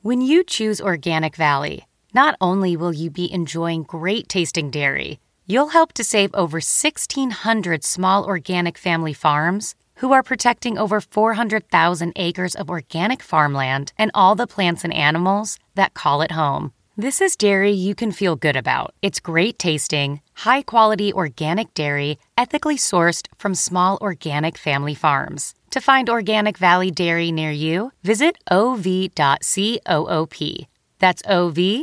When you choose Organic Valley, not only will you be enjoying great-tasting dairy, you'll help to save over 1,600 small organic family farms who are protecting over 400,000 acres of organic farmland and all the plants and animals that call it home. This is dairy you can feel good about. It's great-tasting, high-quality organic dairy, ethically sourced from small organic family farms. To find Organic Valley Dairy near you, visit ov.coop. That's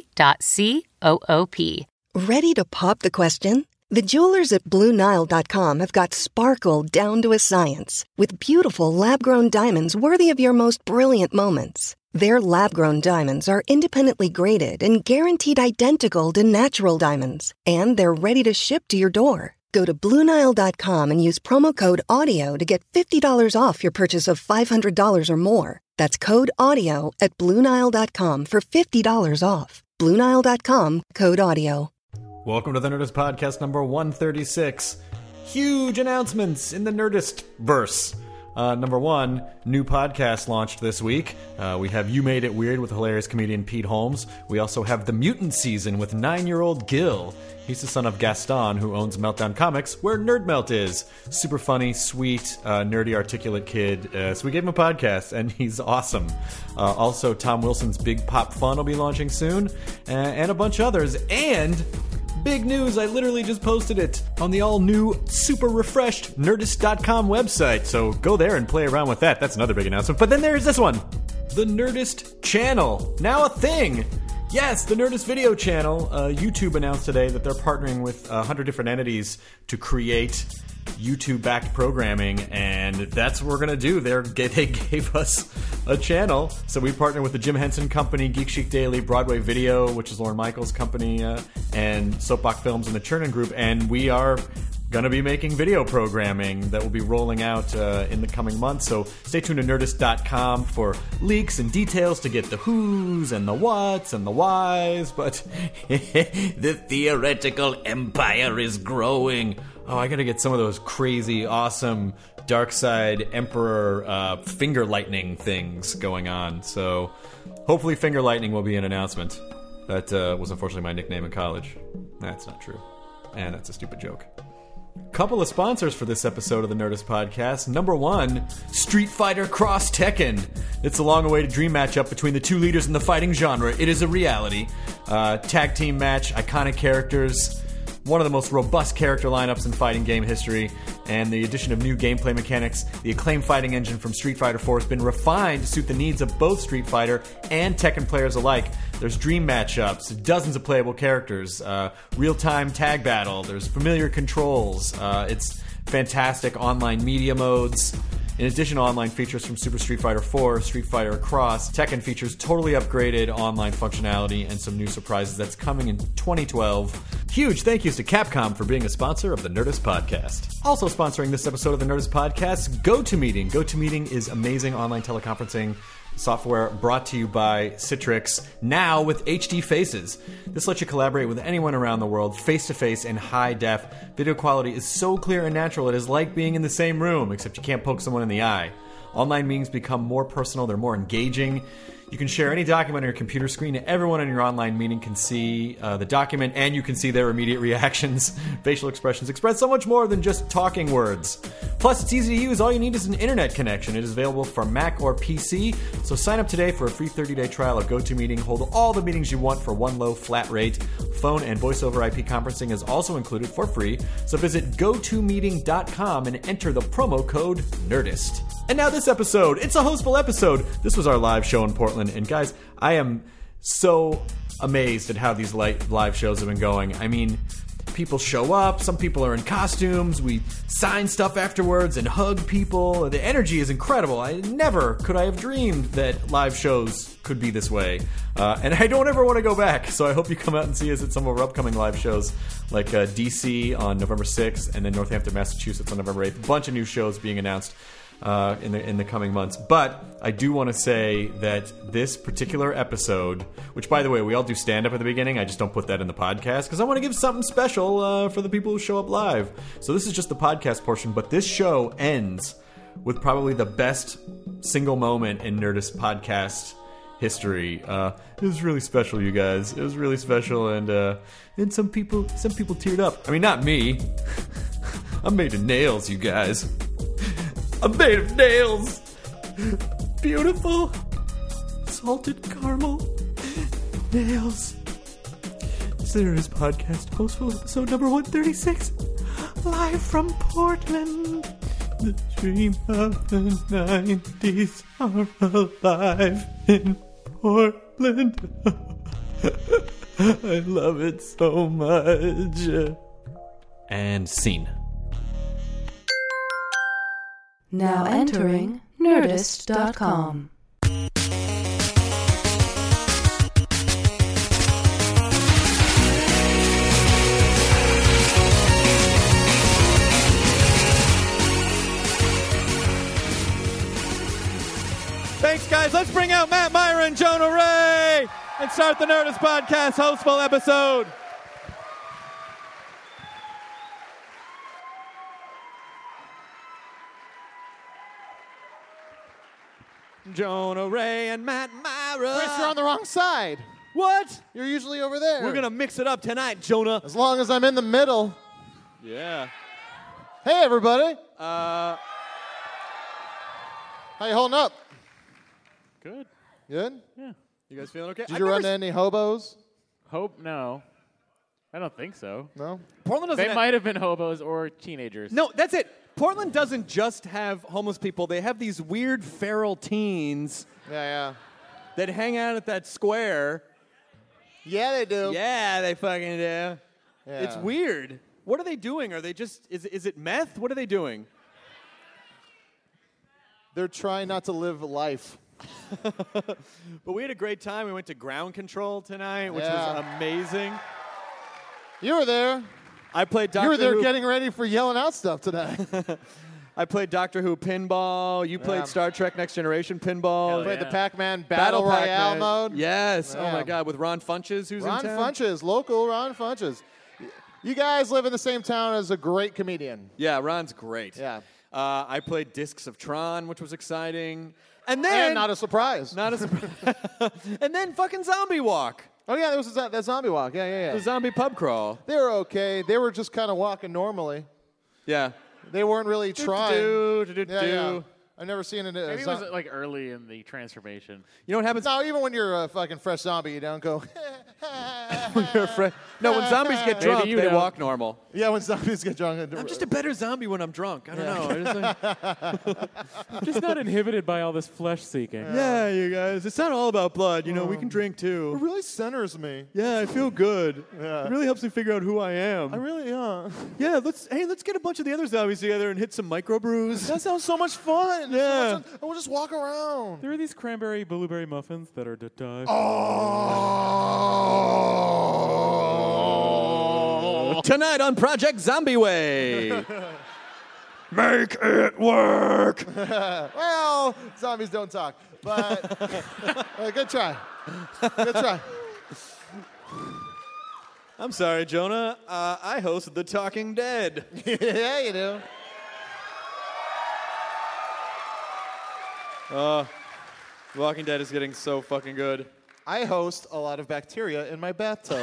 ov.coop. Ready to pop the question? The jewelers at BlueNile.com have got sparkle down to a science with beautiful lab-grown diamonds worthy of your most brilliant moments. Their lab-grown diamonds are independently graded and guaranteed identical to natural diamonds, and they're ready to ship to your door. Go to BlueNile.com and use promo code AUDIO to get $50 off your purchase of $500 or more. That's code AUDIO at BlueNile.com for $50 off. BlueNile.com, code AUDIO. Welcome to the Nerdist Podcast number 136. Huge announcements in the Nerdist verse. Number one, new podcast launched this week. We have You Made It Weird with hilarious comedian Pete Holmes. We also have The Mutant Season with 9-year-old Gil. He's the son of Gaston, who owns Meltdown Comics, where Nerd Melt is. Super funny, sweet, nerdy, articulate kid. So we gave him a podcast, and he's awesome. Also, Tom Wilson's Big Pop Fun will be launching soon, and a bunch of others. And big news, I literally just posted it on the all-new, super refreshed Nerdist.com website. So go there and play around with that. That's another big announcement. But then there's this one. The Nerdist channel. Now a thing. Yes, the Nerdist video channel. YouTube announced today that they're partnering with 100 different entities to create YouTube-backed programming, and that's what we're going to do. They gave us a channel, so we partnered with the Jim Henson Company, Geek Chic Daily, Broadway Video, which is Lorne Michaels' company, and Soapbox Films and the Chernin Group, and we are going to be making video programming that will be rolling out in the coming months. So stay tuned to Nerdist.com for leaks and details to get the who's and the what's and the why's. But the theoretical empire is growing. Oh, I got to get some of those crazy, awesome Darkseid Emperor finger lightning things going on. So hopefully finger lightning will be an announcement. That was unfortunately my nickname in college. That's not true. And that's a stupid joke. Couple of sponsors for this episode of the Nerdist Podcast. Number one, Street Fighter Cross Tekken. It's a long-awaited dream matchup between the two leaders in the fighting genre. It is a reality. Tag team match, iconic characters, one of the most robust character lineups in fighting game history, and the addition of new gameplay mechanics. The acclaimed fighting engine from Street Fighter IV has been refined to suit the needs of both Street Fighter and Tekken players alike. There's dream matchups, dozens of playable characters, real-time tag battle, there's familiar controls, it's fantastic online media modes. In addition to online features from Super Street Fighter IV, Street Fighter Cross, Tekken features totally upgraded online functionality and some new surprises that's coming in 2012. Huge thank yous to Capcom for being a sponsor of the Nerdist Podcast. Also sponsoring this episode of the Nerdist Podcast, GoToMeeting. GoToMeeting is amazing online teleconferencing software brought to you by Citrix, now with HD Faces. This lets you collaborate with anyone around the world, face-to-face in high def. Video quality is so clear and natural, it is like being in the same room, except you can't poke someone in the eye. Online meetings become more personal, they're more engaging. You can share any document on your computer screen, and everyone in your online meeting can see the document, and you can see their immediate reactions. Facial expressions express so much more than just talking words. Plus, it's easy to use. All you need is an internet connection. It is available for Mac or PC. So sign up today for a free 30-day trial of GoToMeeting. Hold all the meetings you want for one low flat rate. Phone and voice over IP conferencing is also included for free. So visit GoToMeeting.com and enter the promo code NERDIST. And now this episode. It's a hostful episode. This was our live show in Portland. And guys, I am so amazed at how these live shows have been going. I mean, people show up, some people are in costumes, we sign stuff afterwards and hug people. The energy is incredible. Never could I have dreamed that live shows could be this way. And I don't ever want to go back, so I hope you come out and see us at some of our upcoming live shows, like DC on November 6th and then Northampton, Massachusetts on November 8th. A bunch of new shows being announced in the coming months. But I do want to say that this particular episode, which by the way, we all do stand-up at the beginning, I just don't put that in the podcast because I want to give something special for the people who show up live. So this is just the podcast portion, but this show ends with probably the best single moment in Nerdist podcast history. It was really special, you guys. It was really special, and some people teared up. I mean, not me. I'm made of nails, you guys. I'm made of nails. Beautiful salted caramel nails. It's the Nerdist Podcast, hostful episode number 136, live from Portland. The dream of the 90s are alive in Portland. I love it so much. And scene. Now entering Nerdist.com. Thanks, guys. Let's bring out Matt Myra and Jonah Ray and start the Nerdist Podcast hostful episode. Jonah Ray and Matt Myra. Chris, you're on the wrong side. What? You're usually over there. We're going to mix it up tonight, Jonah. As long as I'm in the middle. Yeah. Hey, everybody. Uh, How you holding up? Good. Good? Yeah. You guys feeling okay? Did you run into any hobos? Hope no. I don't think so. No? Portland doesn't They might have been hobos or teenagers. No, that's it. Portland doesn't just have homeless people. They have these weird feral teens Yeah. that hang out at that square. Yeah, they do. Yeah, they fucking do. Yeah. It's weird. What are they doing? Are they just, is it meth? What are they doing? They're trying not to live life. But we had a great time. We went to Ground Control tonight, which Yeah. was amazing. You were there. I played Doctor You were there Who. getting ready for yelling out stuff today. I played Doctor Who pinball. You played Yeah. Star Trek Next Generation pinball. Played the Yeah. Pac-Man Battle Royale Pac-Man. mode. Yes. Oh Yeah. my God, with Ron Funches, who's Ron in town. Funches, local Ron Funches. You guys live in the same town as a great comedian. Yeah, Ron's great. Yeah. I played Discs of Tron, which was exciting. And then And not a surprise. not a surprise. And then fucking Zombie Walk, Oh, yeah, there was that zombie walk. Yeah. the zombie pub crawl. They were okay. They were just kind of walking normally. Yeah. They weren't really trying. Do. I've never seen it. Maybe it was like early in the transformation. You know what happens? No, even when you're a fucking fresh zombie, you don't go. You're afraid. No, when zombies get Maybe drunk, you they don't. walk normal. Yeah, when zombies get drunk. I'm just a better zombie when I'm drunk. I don't know. I just like, I'm just not inhibited by all this flesh seeking. yeah, you guys. It's not all about blood. You know, we can drink It too. really centers me. Yeah, I feel good. Yeah. It really helps me figure out who I am. I really, Yeah, let's get a bunch of the other zombies together and hit some microbrews. That sounds so much fun. Yeah. And we'll just walk around. There are these cranberry blueberry muffins that are to die. Oh. Tonight on Project Zombie Way. Make it work. Well, zombies don't talk, but good try. Good try. I'm sorry, Jonah. I host The Talking Dead. Yeah, you do. Walking Dead is getting so fucking good. I host a lot of bacteria in my bathtub.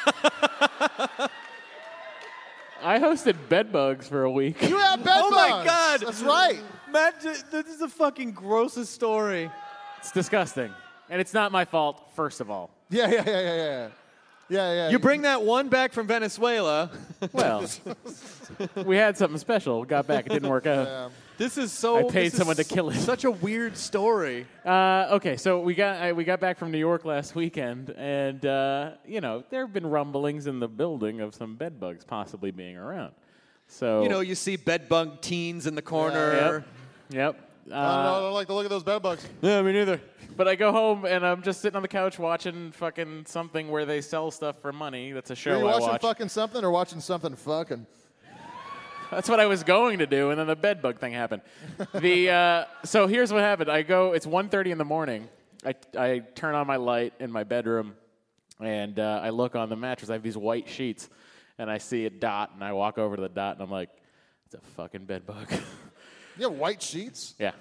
I hosted bedbugs for a week. You have bed Oh my bugs. God. That's right. Matt, this is the fucking grossest story. It's disgusting. And it's not my fault, first of all. Yeah. You bring that one back from Venezuela. Well, we had something special. Got back. It didn't work out. This is so. I paid this is someone to kill it. Such a weird story. Okay, so we got back from New York last weekend, and there have been rumblings in the building of some bed bugs possibly being around. So You know, you see bedbug teens in the corner. Yep. I don't like the look of those bed bugs. Yeah, me neither. But I go home and I'm just sitting on the couch watching fucking something where they sell stuff for money. That's a show Are you I watching watch. fucking something or watching something fucking? That's what I was going to do, and then the bed bug thing happened. So here's what happened. It's 1:30 in the morning. I turn on my light in my bedroom, and I look on the mattress. I have these white sheets, and I see a dot, and I walk over to the dot, and I'm like, it's a fucking bed bug. You have white sheets? Yeah.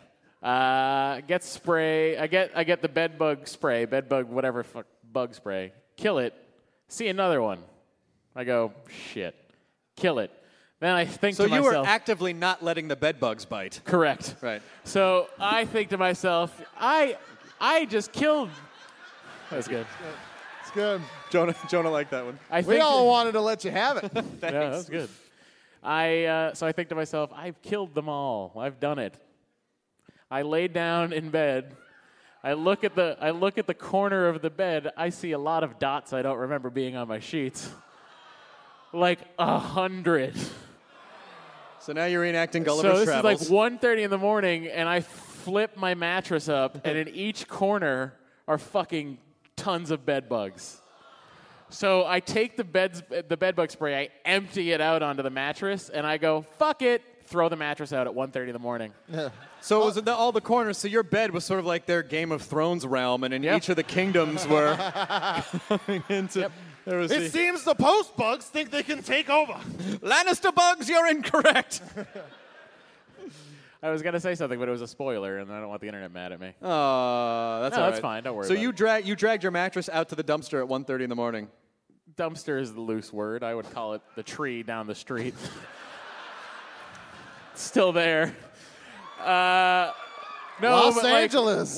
Get spray. I get the bed bug spray, bed bug whatever bug spray. Kill it. See another one. I go, shit. Kill it. Then I think to myself. So you were actively not letting the bed bugs bite. Correct. Right. So I think to myself, I just killed. That's good. It's good. Jonah liked that one. We all wanted to let you have it. Yeah, that's good. So I think to myself, I've killed them all. I've done it. I lay down in bed. I look at the corner of the bed. I see a lot of dots I don't remember being on my sheets. Like 100. So now you're reenacting Gulliver's So this Travels. is like 1:30 in the morning, and I flip my mattress up, and in each corner are fucking tons of bed bugs. So I take the bed bug spray, I empty it out onto the mattress, and I go, fuck it, throw the mattress out at 1:30 in the morning. Yeah. So it was all the corners. So your bed was sort of like their Game of Thrones realm, and in each of the kingdoms were coming into. Yep. There was It seems the post bugs think they can take over. Lannister bugs, you're incorrect. I was going to say something, but it was a spoiler, and I don't want the internet mad at me. That's all right. That's fine. Don't worry So about you dragged your mattress out to the dumpster at 1:30 in the morning. Dumpster is the loose word. I would call it the tree down the street. Still there. No, Los but, like, Angeles.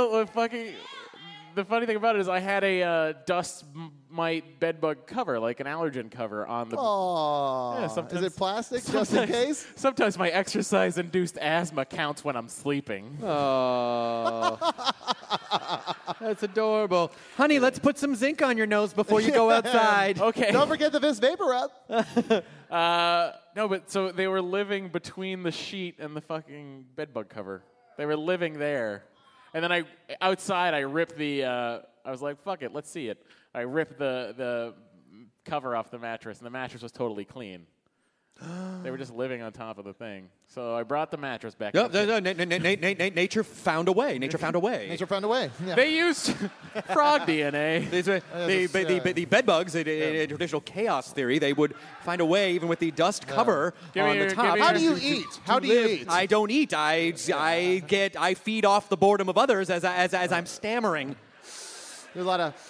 The funny thing about it is I had a dust mite bedbug cover, like an allergen cover on the. Oh, Yeah, sometimes- is it plastic just in case? Sometimes my exercise-induced asthma counts when I'm sleeping. Oh, that's adorable. Honey, let's put some zinc on your nose before you go outside. Okay. Don't forget the Vis Vapor Rub. No, but so they were living between the sheet and the fucking bedbug cover. They were living there. And then outside I ripped I was like, fuck it, let's see it. I ripped the cover off the mattress, and the mattress was totally clean. They were just living on top of the thing. So I brought the mattress back. No, nature found a way. Nature found a way. Nature found a way. Yeah. They used frog DNA. The bed bugs, a traditional chaos theory, they would find a way, even with the dust cover on the top. How do you eat? How do you eat? I don't eat. I feed off the boredom of others as I'm stammering. There's a lot of.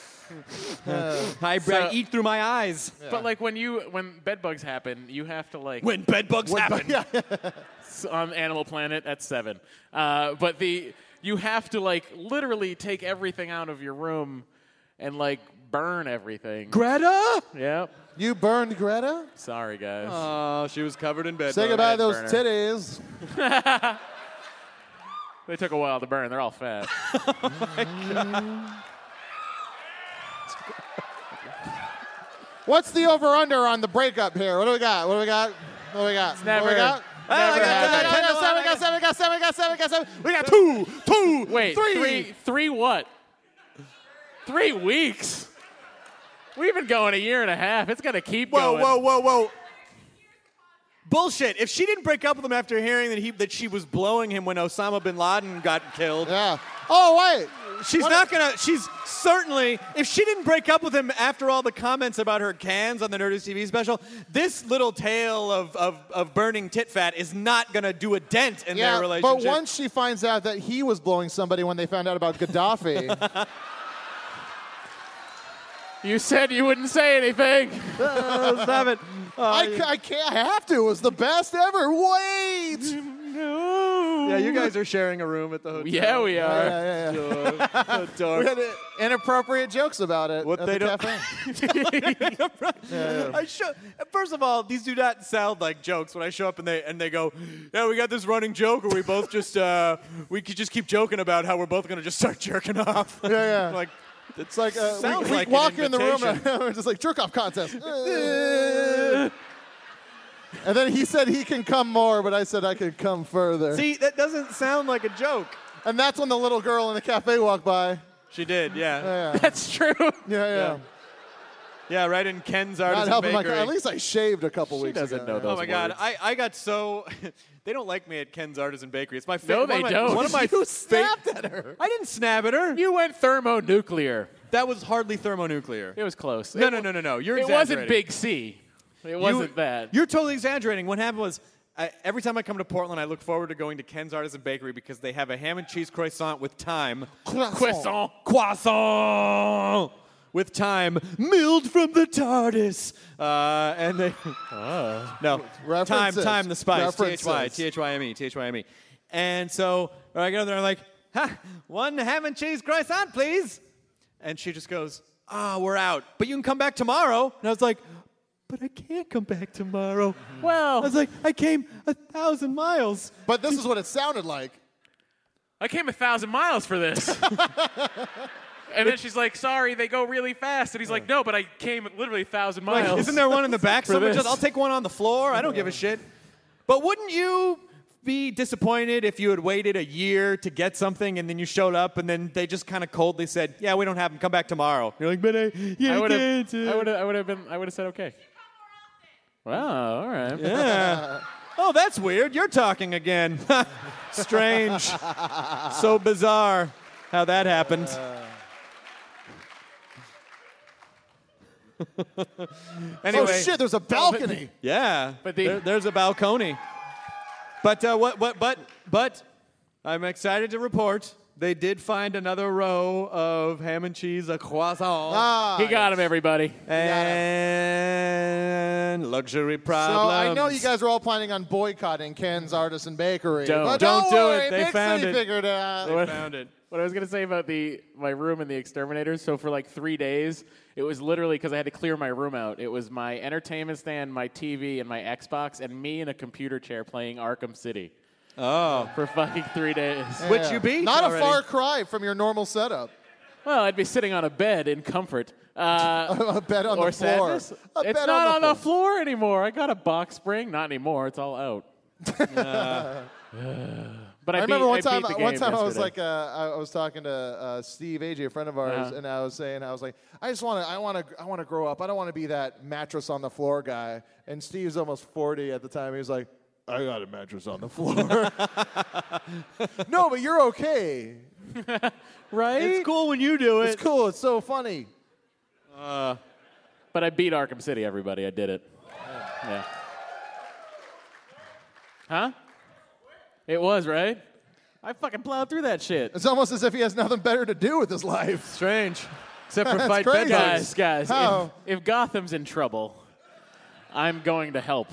I eat through my eyes. Yeah. But like when bed bugs happen, you have to like When bed bugs happen. On Animal Planet at 7. But you have to like literally take everything out of your room and like burn everything. Greta? Yep. You burned Greta? Sorry, guys. Oh, she was covered in bed Say bugs. goodbye to those burner. titties. They took a while to burn. They're all fat. What's the over-under on the breakup here? What do we got? What do we got? What do we got? Never. What do we got? Never happened. We got seven. We got two. Wait, three. three what? 3 weeks? We've been going 1.5 years. It's going to keep going. Whoa. Bullshit. If she didn't break up with him after hearing that she was blowing him when Osama bin Laden got killed. Yeah. Oh, wait. She's certainly, if she didn't break up with him after all the comments about her cans on the Nerdist TV special, this little tale of burning tit fat is not going to do a dent in their relationship. But once she finds out that he was blowing somebody when they found out about Gaddafi. You said you wouldn't say anything. Stop it. I can't. I have to. It was the best ever. Wait. Yeah, you guys are sharing a room at the hotel. Yeah, we are. Yeah. Dark. We had inappropriate jokes about it What at they the cafe. First of all, these do not sound like jokes. When I show up and they go, yeah, we got this running joke, or we both just we could just keep joking about how we're both gonna just start jerking off. Yeah. Like It's like sounds we like an walk in the room invitation. and we're just like jerk off contest. And then he said he can come more, but I said I could come further. See, that doesn't sound like a joke. And that's when the little girl in the cafe walked by. She did, yeah. Yeah. That's true. Yeah. Yeah, right in Ken's Not Artisan helping my. Bakery. At least I shaved a couple weeks doesn't ago. know those Oh my God! words. I got so they don't like me at Ken's Artisan Bakery. It's my No, favorite. they don't. One of my You snapped at her. I didn't snap at her. You went thermonuclear. That was hardly thermonuclear. It was close. No. You're It exaggerating. wasn't Big C. It wasn't that. You're totally exaggerating. What happened was every time I come to Portland, I look forward to going to Ken's Artisan Bakery because they have a ham and cheese croissant with thyme. Croissant. Croissant! With thyme, milled from the TARDIS. And they... No, References. thyme, the spice. References. T-H-Y-M-E. And so I go there and I'm like, one ham and cheese croissant, please. And she just goes, we're out. But you can come back tomorrow. And I was like... But I can't come back tomorrow. Well, I was like, I came 1,000 miles. But this is what it sounded like. I came 1,000 miles for this. And then she's like, sorry, they go really fast. And he's like, no, but I came literally 1,000 miles. Like, isn't there one in the back? For Someone this. I'll take one on the floor. I don't give a shit. But wouldn't you be disappointed if you had waited a year to get something and then you showed up and then they just kind of coldly said, yeah, we don't have them. Come back tomorrow. You're like, but I would have said okay. Wow, all right. Yeah. Oh, that's weird. You're talking again. Strange. So bizarre how that happened. Anyway. Oh, shit, there's a balcony. Yeah, But there's a balcony. But But I'm excited to report they did find another row of ham and cheese, a croissant, He got him, everybody. and luxury problems. So I know you guys are all planning on boycotting Ken's Artisan Bakery. Don't. But Don't do worry, it. They Big found City it. figured it out. They found it. What I was going to say about my room in the Exterminators, so for like 3 days, it was literally because I had to clear my room out. It was my entertainment stand, my TV, and my Xbox, and me in a computer chair playing Arkham City. Oh. For fucking 3 days. Which you beat Not already. a far cry from your normal setup. Well, I'd be sitting on a bed in comfort. A bed on or the floor. sadness. A It's bed not on the floor. floor anymore. I got a box spring. Not anymore. It's all out. But I remember one time. I I was yesterday. like, I was talking to Steve Agee, a friend of ours, and I was like, I want to grow up. I don't want to be that mattress on the floor guy. And Steve's almost 40 at the time. He was like, I got a mattress on the floor. No, but you're okay. right? It's cool when you do it. It's cool. It's so funny. But I beat Arkham City, everybody. I did it. Yeah. Huh? It was, right? I fucking plowed through that shit. It's almost as if he has nothing better to do with his life. Strange. Except for That's fight crazy. bed bugs. Guys, How? if Gotham's in trouble, I'm going to help.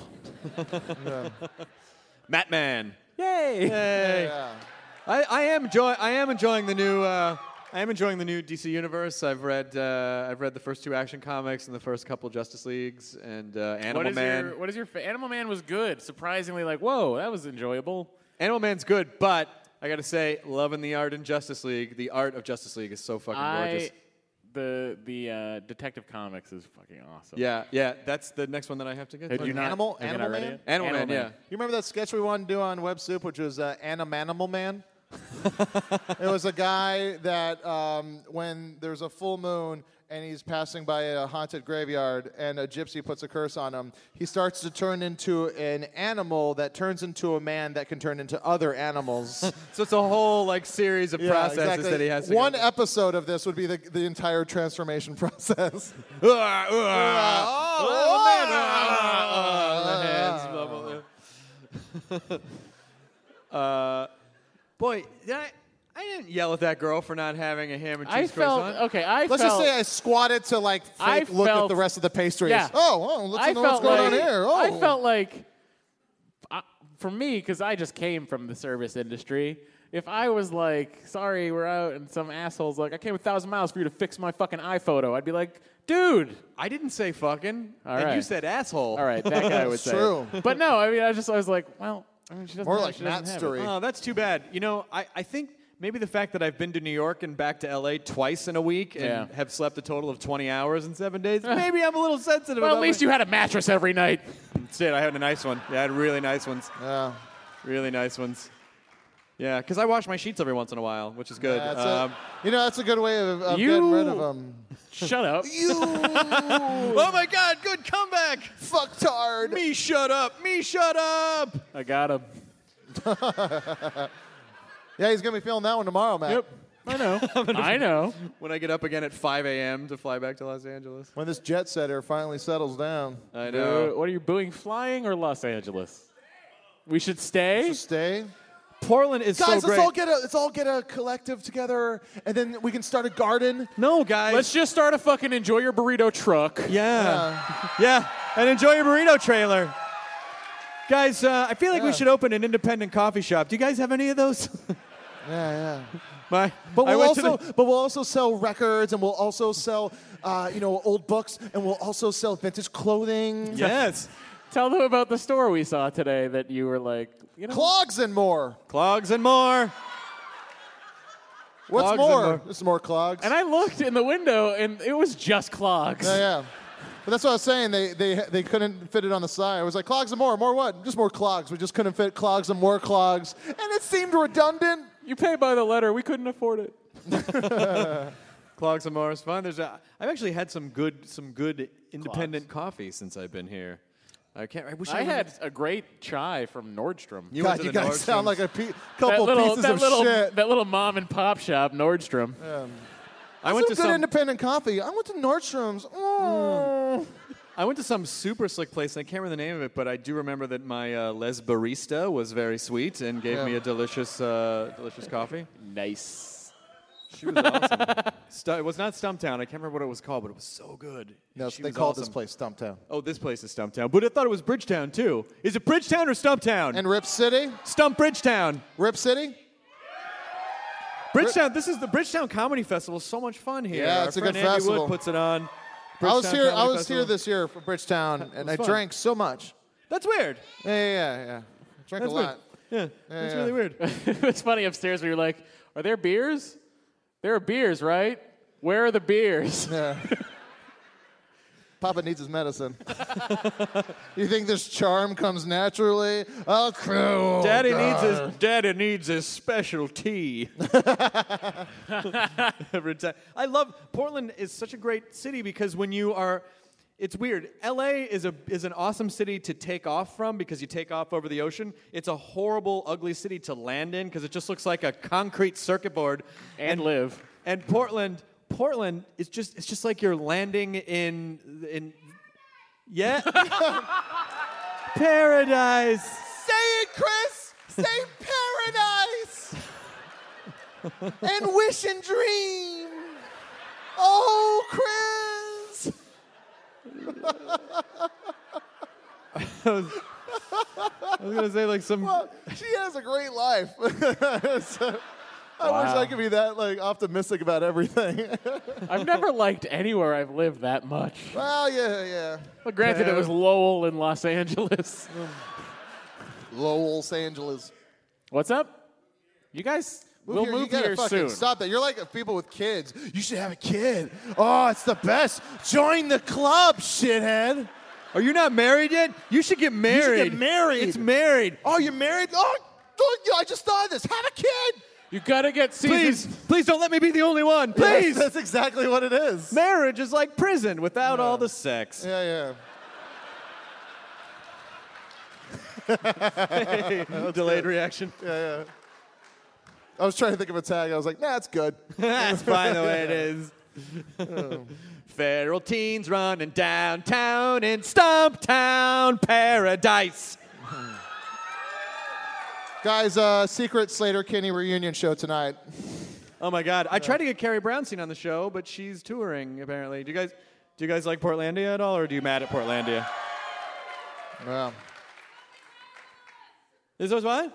Matman. Yay! Yeah. I am enjoying the new. I am enjoying the new DC universe. I've read the first 2 Action Comics and the first couple Justice Leagues and Animal Man. What is your Animal Man was good. Surprisingly, like, whoa, that was enjoyable. Animal Man's good, but I gotta say, loving the art in Justice League. The art of Justice League is so fucking gorgeous. The Detective Comics is fucking awesome. Yeah, that's the next one that I have to get. Did to. you not? Animal have you not read Man? it? Animal Man, yeah. You remember that sketch we wanted to do on Web Soup, which was Animanimal Man? It was a guy that when there's a full moon and he's passing by a haunted graveyard and a gypsy puts a curse on him, he starts to turn into an animal that turns into a man that can turn into other animals. So it's a whole like series of processes exactly. that he has to One go episode of this would be the entire transformation process. Boy, I didn't yell at that girl for not having a ham and I cheese felt croissant. okay. Let's just say I squatted to like fake look at the rest of the pastries. Yeah. Let's know what's going on here. Oh. I felt like, for me, because I just came from the service industry, if I was like, sorry, we're out, and some asshole's like, I came 1,000 miles for you to fix my fucking iPhoto, I'd be like, dude. I didn't say fucking, All and right. you said asshole. All right, that guy would say. true. It. But no, I mean, I was like, well, I mean, she doesn't. More have, like she doesn't Matt's have story. It. Oh, that's too bad. You know, I think maybe the fact that I've been to New York and back to L.A. twice in a week and Yeah. have slept a total of 20 hours in 7 days, maybe I'm a little sensitive Well, about at least you had a mattress every night. That's it. I had a nice one. Yeah, I had really nice ones. Yeah. Really nice ones. Yeah, because I wash my sheets every once in a while, which is good. That's a good way of You- getting rid of them. Shut up. Oh my God! Good comeback. Fucktard. Me shut up. Me shut up. I got him. Yeah, he's going to be feeling that one tomorrow, Matt. Yep. I know. I know. When I get up again at 5 a.m. to fly back to Los Angeles. When this jet setter finally settles down. I know. What are you booing? Flying or Los Angeles? We should stay? Stay. Portland is Guys, so great. let's all get a collective together, and then we can start a garden. No, guys. Let's just start a fucking enjoy your burrito truck. Yeah. And enjoy your burrito trailer. Guys, I feel like we should open an independent coffee shop. Do you guys have any of those? Yeah. But we'll also sell records, and we'll also sell, old books, and we'll also sell vintage clothing. Yes. Tell them about the store we saw today that you were like, Clogs and more. Clogs and more. What's Clogs more? and more. There's more clogs. And I looked in the window, and it was just clogs. Yeah. But that's what I was saying. They couldn't fit it on the side. I was like, clogs and more. More what? Just more clogs. We just couldn't fit clogs and more clogs. And it seemed redundant. You pay by the letter. We couldn't afford it. Clogs and more is fun. I've actually had some good independent coffee since I've been here. I had a great chai from Nordstrom. You guys sound like a couple pieces of shit. That little mom and pop shop, Nordstrom. I went to some independent coffee. I went to Nordstrom's. I went to some super slick place, and I can't remember the name of it, but I do remember that my Les Barista was very sweet and gave me a delicious coffee. Nice. She was awesome. It was not Stumptown. I can't remember what it was called, but it was so good. No, they called this place Stumptown. Oh, this place is Stumptown. But I thought it was Bridgetown, too. Is it Bridgetown or Stumptown? And Rip City? Stump Bridgetown. Rip City? Bridgetown. This is the Bridgetown Comedy Festival. So much fun here. Yeah, Our it's a friend good Andy festival. Wood puts it on. I was Bridgetown here this year for Bridgetown, and I fun. drank so much. That's weird. Yeah. I drank a lot. Yeah, that's really weird. It's funny upstairs where you're like, are there beers? There are beers, right? Where are the beers? Yeah. Papa needs his medicine. You think this charm comes naturally? Oh, cool. Daddy needs his special tea. Every time. I love Portland is such a great city because when you are, it's weird. LA is an awesome city to take off from because you take off over the ocean. It's a horrible, ugly city to land in because it just looks like a concrete circuit board and live. And Portland is just like you're landing in paradise. Say it, Chris. Say paradise. And wish and dream. Oh, Chris. I was gonna say like some. Well, she has a great life. I wish I could be that optimistic about everything. I've never liked anywhere I've lived that much. Well, yeah. But granted, it was Lowell in Los Angeles. Lowell, Los Angeles. What's up? You guys, we'll move you here soon. Stop that. You're like people with kids. You should have a kid. Oh, it's the best. Join the club, shithead. Are you not married yet? You should get married. You should get married. It's married. Oh, you're married? Oh, I just thought of this. Have a kid. You gotta get seasons. Please don't let me be the only one. Please. That's exactly what it is. Marriage is like prison without all the sex. Yeah. Delayed reaction. Yeah. I was trying to think of a tag. I was like, nah, it's good. That's fine the way it is. Feral teens running downtown in Stumptown Paradise. Guys, secret Slater-Kinney reunion show tonight. Oh my God! I tried to get Carrie Brownstein on the show, but she's touring apparently. Do you guys like Portlandia at all, or do you mad at Portlandia? Well, Is those what?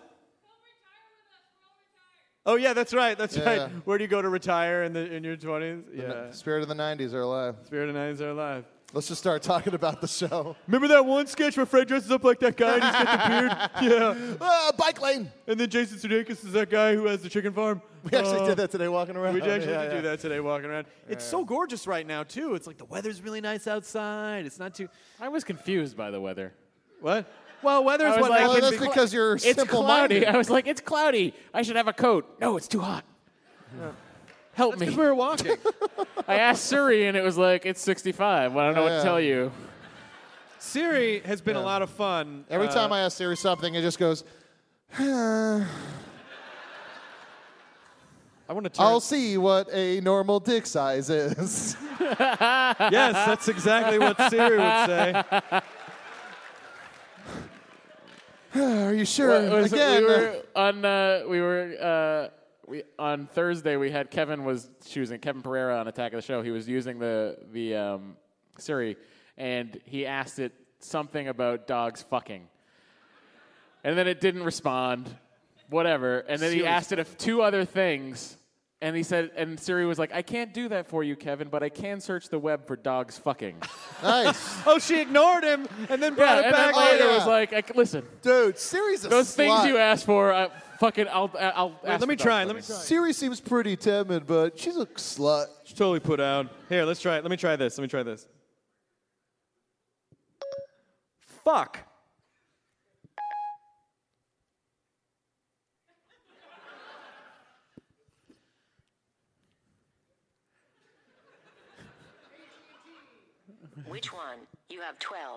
Oh yeah, that's right. Yeah. Where do you go to retire in your 20s? Yeah. Spirit of the 90s are alive. Spirit of the 90s are alive. Let's just start talking about the show. Remember that one sketch where Fred dresses up like that guy and he's got the beard? Yeah. Bike lane. And then Jason Sudeikis is that guy who has the chicken farm. We actually did that today walking around. We actually did do that today walking around. It's so gorgeous right now, too. It's like the weather's really nice outside. It's not too... I was confused by the weather. What? Well, weather's I was what like, Well, happens. that's because you're It's cloudy. simple-minded. I was like, it's cloudy. I should have a coat. No, it's too hot. Help me. Because we were walking. I asked Siri, and it was like, it's 65. Well, I don't know what to tell you. Siri has been a lot of fun. Every time I ask Siri something, it just goes, I want to turn... I'll see what a normal dick size is. Yes, that's exactly what Siri would say. Are you sure? Again. On Thursday we had Kevin Pereira on Attack of the Show. He was using the Siri, and he asked it something about dogs fucking, and then it didn't respond. Whatever, and then he asked it two other things, and he said, and Siri was like, "I can't do that for you, Kevin, but I can search the web for dogs fucking." Nice. Oh, she ignored him and then brought it and back. then later was like, "Listen, dude, Siri's a those slut. things you asked for, I'll ask let me for try. dogs Let me fucking." try. Siri seems pretty timid, but she's a slut. She's totally put out. Here, let's try it. Let me try this. Fuck. Which one? You have 12.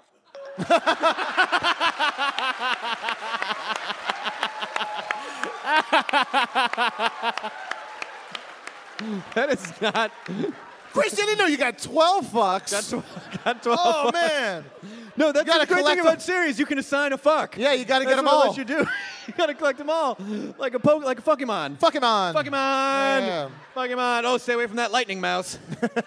That is not. Chris, you didn't know you got 12 fucks. Got 12. Oh, man. No, that's gotta the great thing collect about them. Siri is you can assign a fuck. Yeah, you got to get That's them what it all. lets you do. You got to collect them all. Like a Pokemon. Fuck him on. Pokemon. Yeah. Pokemon. Oh, stay away from that lightning mouse.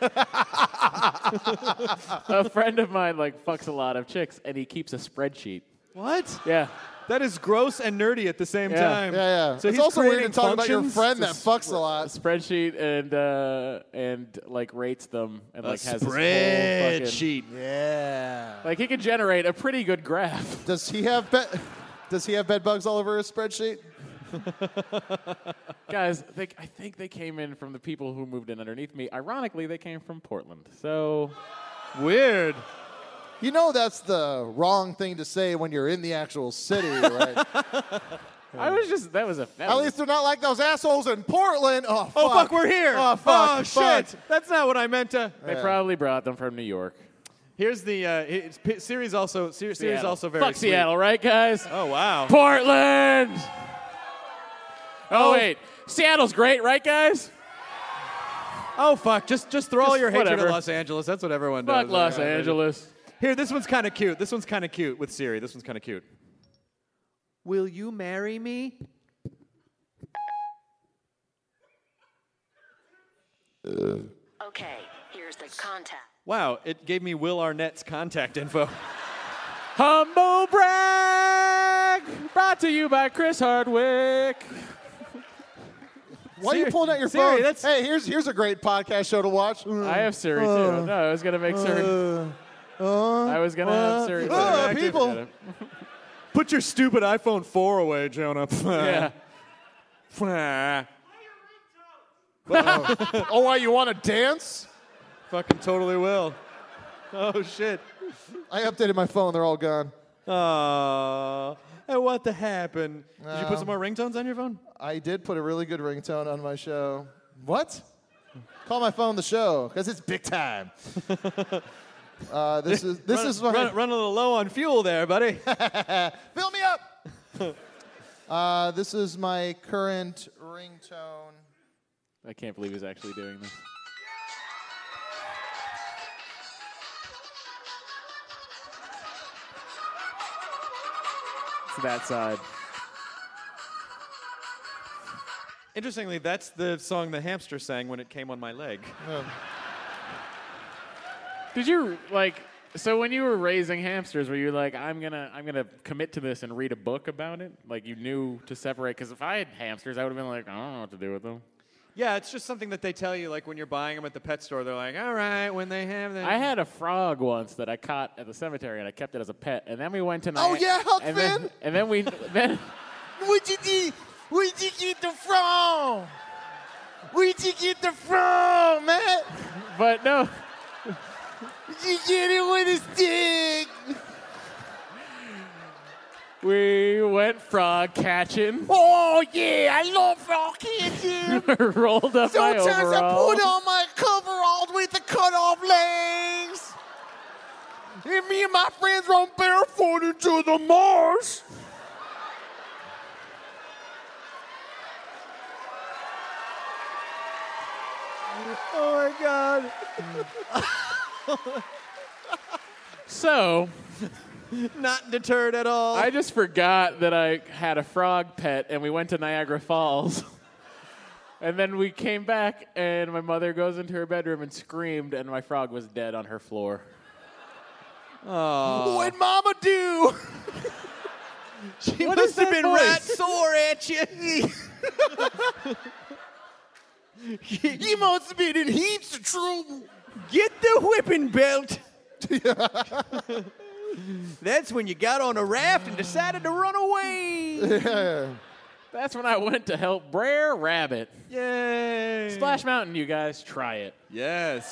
A friend of mine fucks a lot of chicks, and he keeps a spreadsheet. What? Yeah. That is gross and nerdy at the same time. Yeah. So it's he's also weird creating to talk about your functions? friend that fucks a lot. Spreadsheet and rates them and has his whole fucking, Spreadsheet. Yeah. he could generate a pretty good graph. Does he have bed bugs all over his spreadsheet? Guys, I think they came in from the people who moved in underneath me. Ironically, they came from Portland. So Weird. You know that's the wrong thing to say when you're in the actual city, right? At least they're not like those assholes in Portland. Oh, fuck. Oh, fuck, we're here. Oh, fuck. Oh, shit. That's not what I meant to. they probably brought them from New York. Here's the Siri's also Siri's Seattle. also very Fuck sweet. Seattle, right, guys? Oh, wow. Portland! Oh, wait. Seattle's great, right, guys? Oh, fuck. Just throw all your hatred whatever. at Los Angeles. That's what everyone does. Fuck Los Angeles. Here, this one's kind of cute. This one's kind of cute with Siri. This one's kind of cute. Will you marry me? Okay, here's the contact. Wow, it gave me Will Arnett's contact info. Humble brag! Brought to you by Chris Hardwick. Why are you pulling out your Siri, phone? Hey, here's a great podcast show to watch. I have Siri, too. No, I was going to make Siri. I was going to have Siri, too. People. Put your stupid iPhone 4 away, Jonah. Yeah. Oh, why, you want to dance? Fucking totally will. Oh, shit. I updated my phone. They're all gone. Aww. Hey, what the happened? Did you put some more ringtones on your phone? I did put a really good ringtone on my show. What? Call my phone the show, because it's big time. This is run a little low on fuel there, buddy. Fill me up. This is my current ringtone. I can't believe he's actually doing this. It's that side. Interestingly, that's the song the hamster sang when it came on my leg. Did you so when you were raising hamsters, were you like, I'm gonna commit to this and read a book about it? Like you knew to separate? Because if I had hamsters, I would have been like, I don't know what to do with them. Yeah, it's just something that they tell you, like when you're buying them at the pet store. They're like, all right, when they have them. I had a frog once that I caught at the cemetery, and I kept it as a pet. And then we went to Oh, yeah, Huck and Finn? then Where'd you get the from? Where'd you get the from, man? But no. You get it with a stick. We went frog catching. Oh, yeah, I love frog catching. Rolled up my Sometimes I overalls. put on my coveralls with the cut-off legs. And me and my friends run barefoot into the marsh. Oh, my God. So, Not deterred at all. I just forgot that I had a frog pet, and we went to Niagara Falls. And then we came back, and my mother goes into her bedroom and screamed, and my frog was dead on her floor. Oh. What'd Mama do? She What must is have that been voice? right sore at you. You must have been in heaps of trouble. Get the whipping belt. That's when you got on a raft and decided to run away. That's when I went to help Brer Rabbit. Yay. Splash Mountain, you guys, try it. Yes.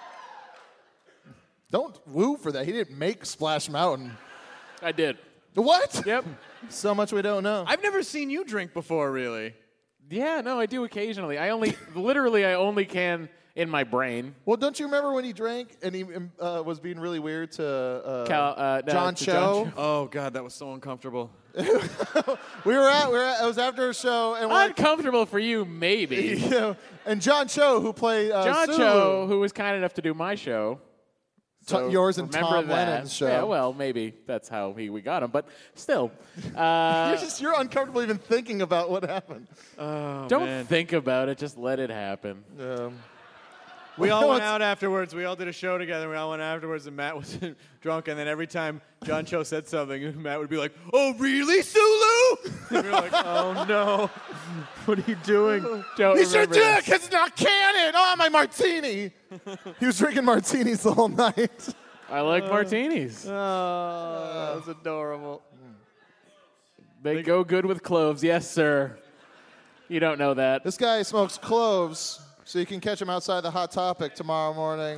Don't woo for that. He didn't make Splash Mountain. I did. What? Yep. So much we don't know. I've never seen you drink before, really. Yeah, no, I do occasionally. I only can in my brain. Well, don't you remember when he drank and he was being really weird to John to Cho? John Cho. Oh, God, that was so uncomfortable. We were at it was after a show and we're like, Uncomfortable for you, maybe. you know, and John Cho, who played John Sulu, Cho, who was kind enough to do my show. yours and remember Tom that. Lennon's show. Yeah, well, maybe that's how we got him, but still. You're uncomfortable even thinking about what happened. Don't think about it. Just let it happen. We all No, went it's- out afterwards. We all did a show together. We all went afterwards, and Matt was drunk. And then every time John Cho said something, Matt would be like, "Oh, really, Sulu?" And we were like, "Oh no, what are you doing?" Don't You should remember do that. it because it's not canon. Oh, my martini. He was drinking martinis the whole night. I like martinis. Oh, that was adorable. They go good with cloves. Yes, sir. You don't know that. This guy smokes cloves, so you can catch him outside the Hot Topic tomorrow morning.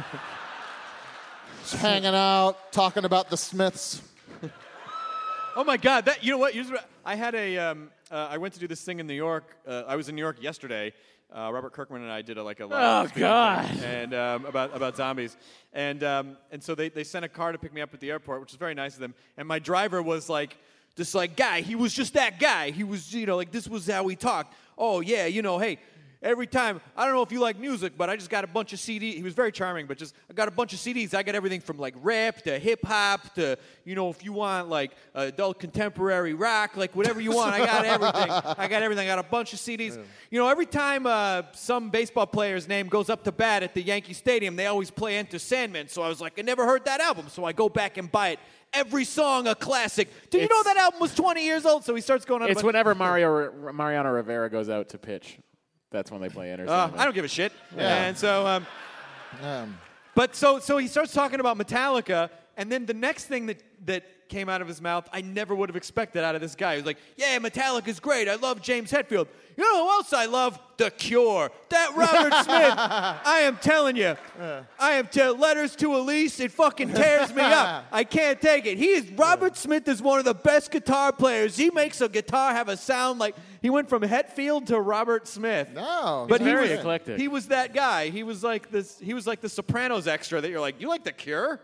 Just hanging out, talking about the Smiths. Oh my God! You know what? I had I went to do this thing in New York. I was in New York yesterday. Robert Kirkman and I did a live Oh, stream God. thing, and about zombies. And so they sent a car to pick me up at the airport, which was very nice of them. And my driver was like this guy. He was just that guy. He was this was how he talked. Oh yeah, hey. Every time, I don't know if you like music, but I just got a bunch of CDs. He was very charming, but I got a bunch of CDs. I got everything from rap to hip hop to, if you want adult contemporary rock, whatever you want. I got everything. I got a bunch of CDs. Every time some baseball player's name goes up to bat at the Yankee Stadium, they always play Enter Sandman. So I was like, I never heard that album. So I go back and buy it. Every song a classic. Do you know that album was 20 years old? So he starts going on. It's whenever Mariano Rivera goes out to pitch. That's when they play Enter Sandman. I don't give a shit. Yeah. And so, but so he starts talking about Metallica, and then the next thing that came out of his mouth, I never would have expected out of this guy. He was like, "Yeah, Metallica's great. I love James Hetfield. You know who else I love? The Cure. That Robert Smith. I am telling you. Letters to Elise. It fucking tears me up. I can't take it. Robert Smith is one of the best guitar players. He makes a guitar have a sound like he went from Hetfield to Robert Smith. No, But He's he very was eclectic. He was that guy. He was like this. He was like the Sopranos extra that you're like, you like The Cure?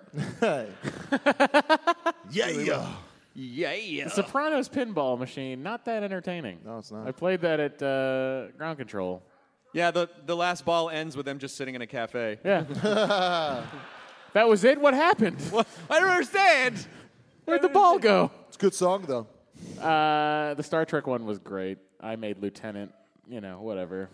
yeah. Yeah. The Sopranos pinball machine, not that entertaining. No, it's not. I played that at Ground Control. Yeah. The last ball ends with them just sitting in a cafe. Yeah. That was it? What happened? What? I don't understand. Where'd the ball go? It's a good song, though. The Star Trek one was great. I made Lieutenant, whatever.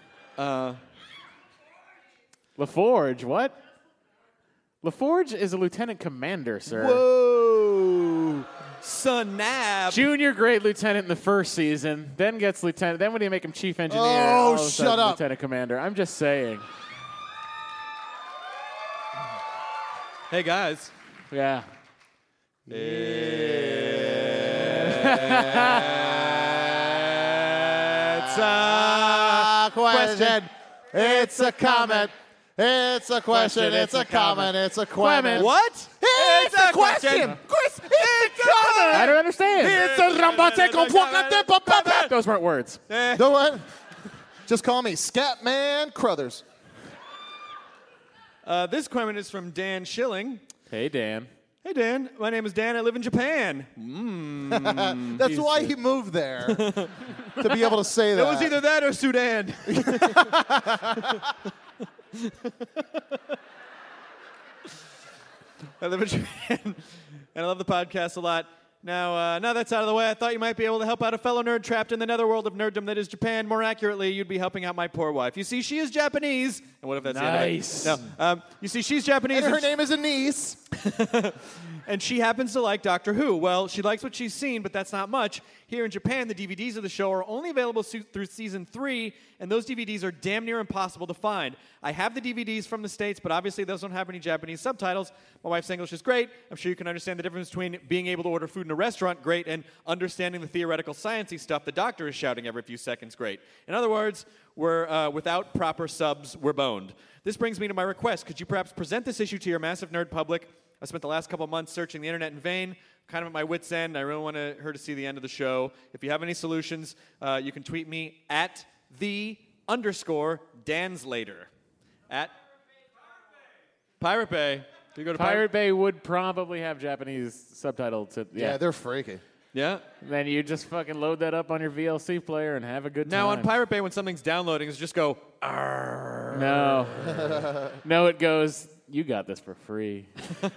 LaForge, what? LaForge is a lieutenant commander, sir. Whoa. Sonab. Junior grade lieutenant in the first season, then gets lieutenant. Then when do you make him chief engineer? Oh, all of a sudden shut up. Lieutenant commander. I'm just saying. Hey, guys. Yeah. It's a Question. It's a comment. It's a question. It's a comment. It's a comment. What? It's a question. It's a comment. I don't understand. It's a rambate con fuoco. Those weren't words. You know what? Just call me Scatman Crothers. This comment is from Dan Schilling. Hey, Dan. Hey, Dan. My name is Dan. I live in Japan. That's why he moved there. To be able to say that. It was either that or Sudan. I live in Japan. and I love the podcast a lot. Now that's out of the way, I thought you might be able to help out a fellow nerd trapped in the netherworld of nerddom that is Japan. More accurately, you'd be helping out my poor wife. You see, she is Japanese. And what if that's Nice. the end of it? No. You see, she's Japanese. And her name is Anise. And she happens to like Doctor Who. Well, she likes what she's seen, but that's not much. Here in Japan, the DVDs of the show are only available through season 3, and those DVDs are damn near impossible to find. I have the DVDs from the States, but obviously those don't have any Japanese subtitles. My wife's English is great. I'm sure you can understand the difference between being able to order food in a restaurant, great, and understanding the theoretical sciencey stuff the doctor is shouting every few seconds, great. In other words, we're without proper subs, we're boned. This brings me to my request. Could you perhaps present this issue to your massive nerd public? I spent the last couple of months searching the internet in vain, kind of at my wit's end. I really want her to see the end of the show. If you have any solutions, you can tweet me at @the_Danslater. At Pirate Bay. Do you go to Pirate Bay would probably have Japanese subtitles. Yeah, they're freaky. Yeah. Then you just fucking load that up on your VLC player and have a good time. Now on Pirate Bay, when something's downloading, it's just go. Arr. No. No, it goes. You got this for free.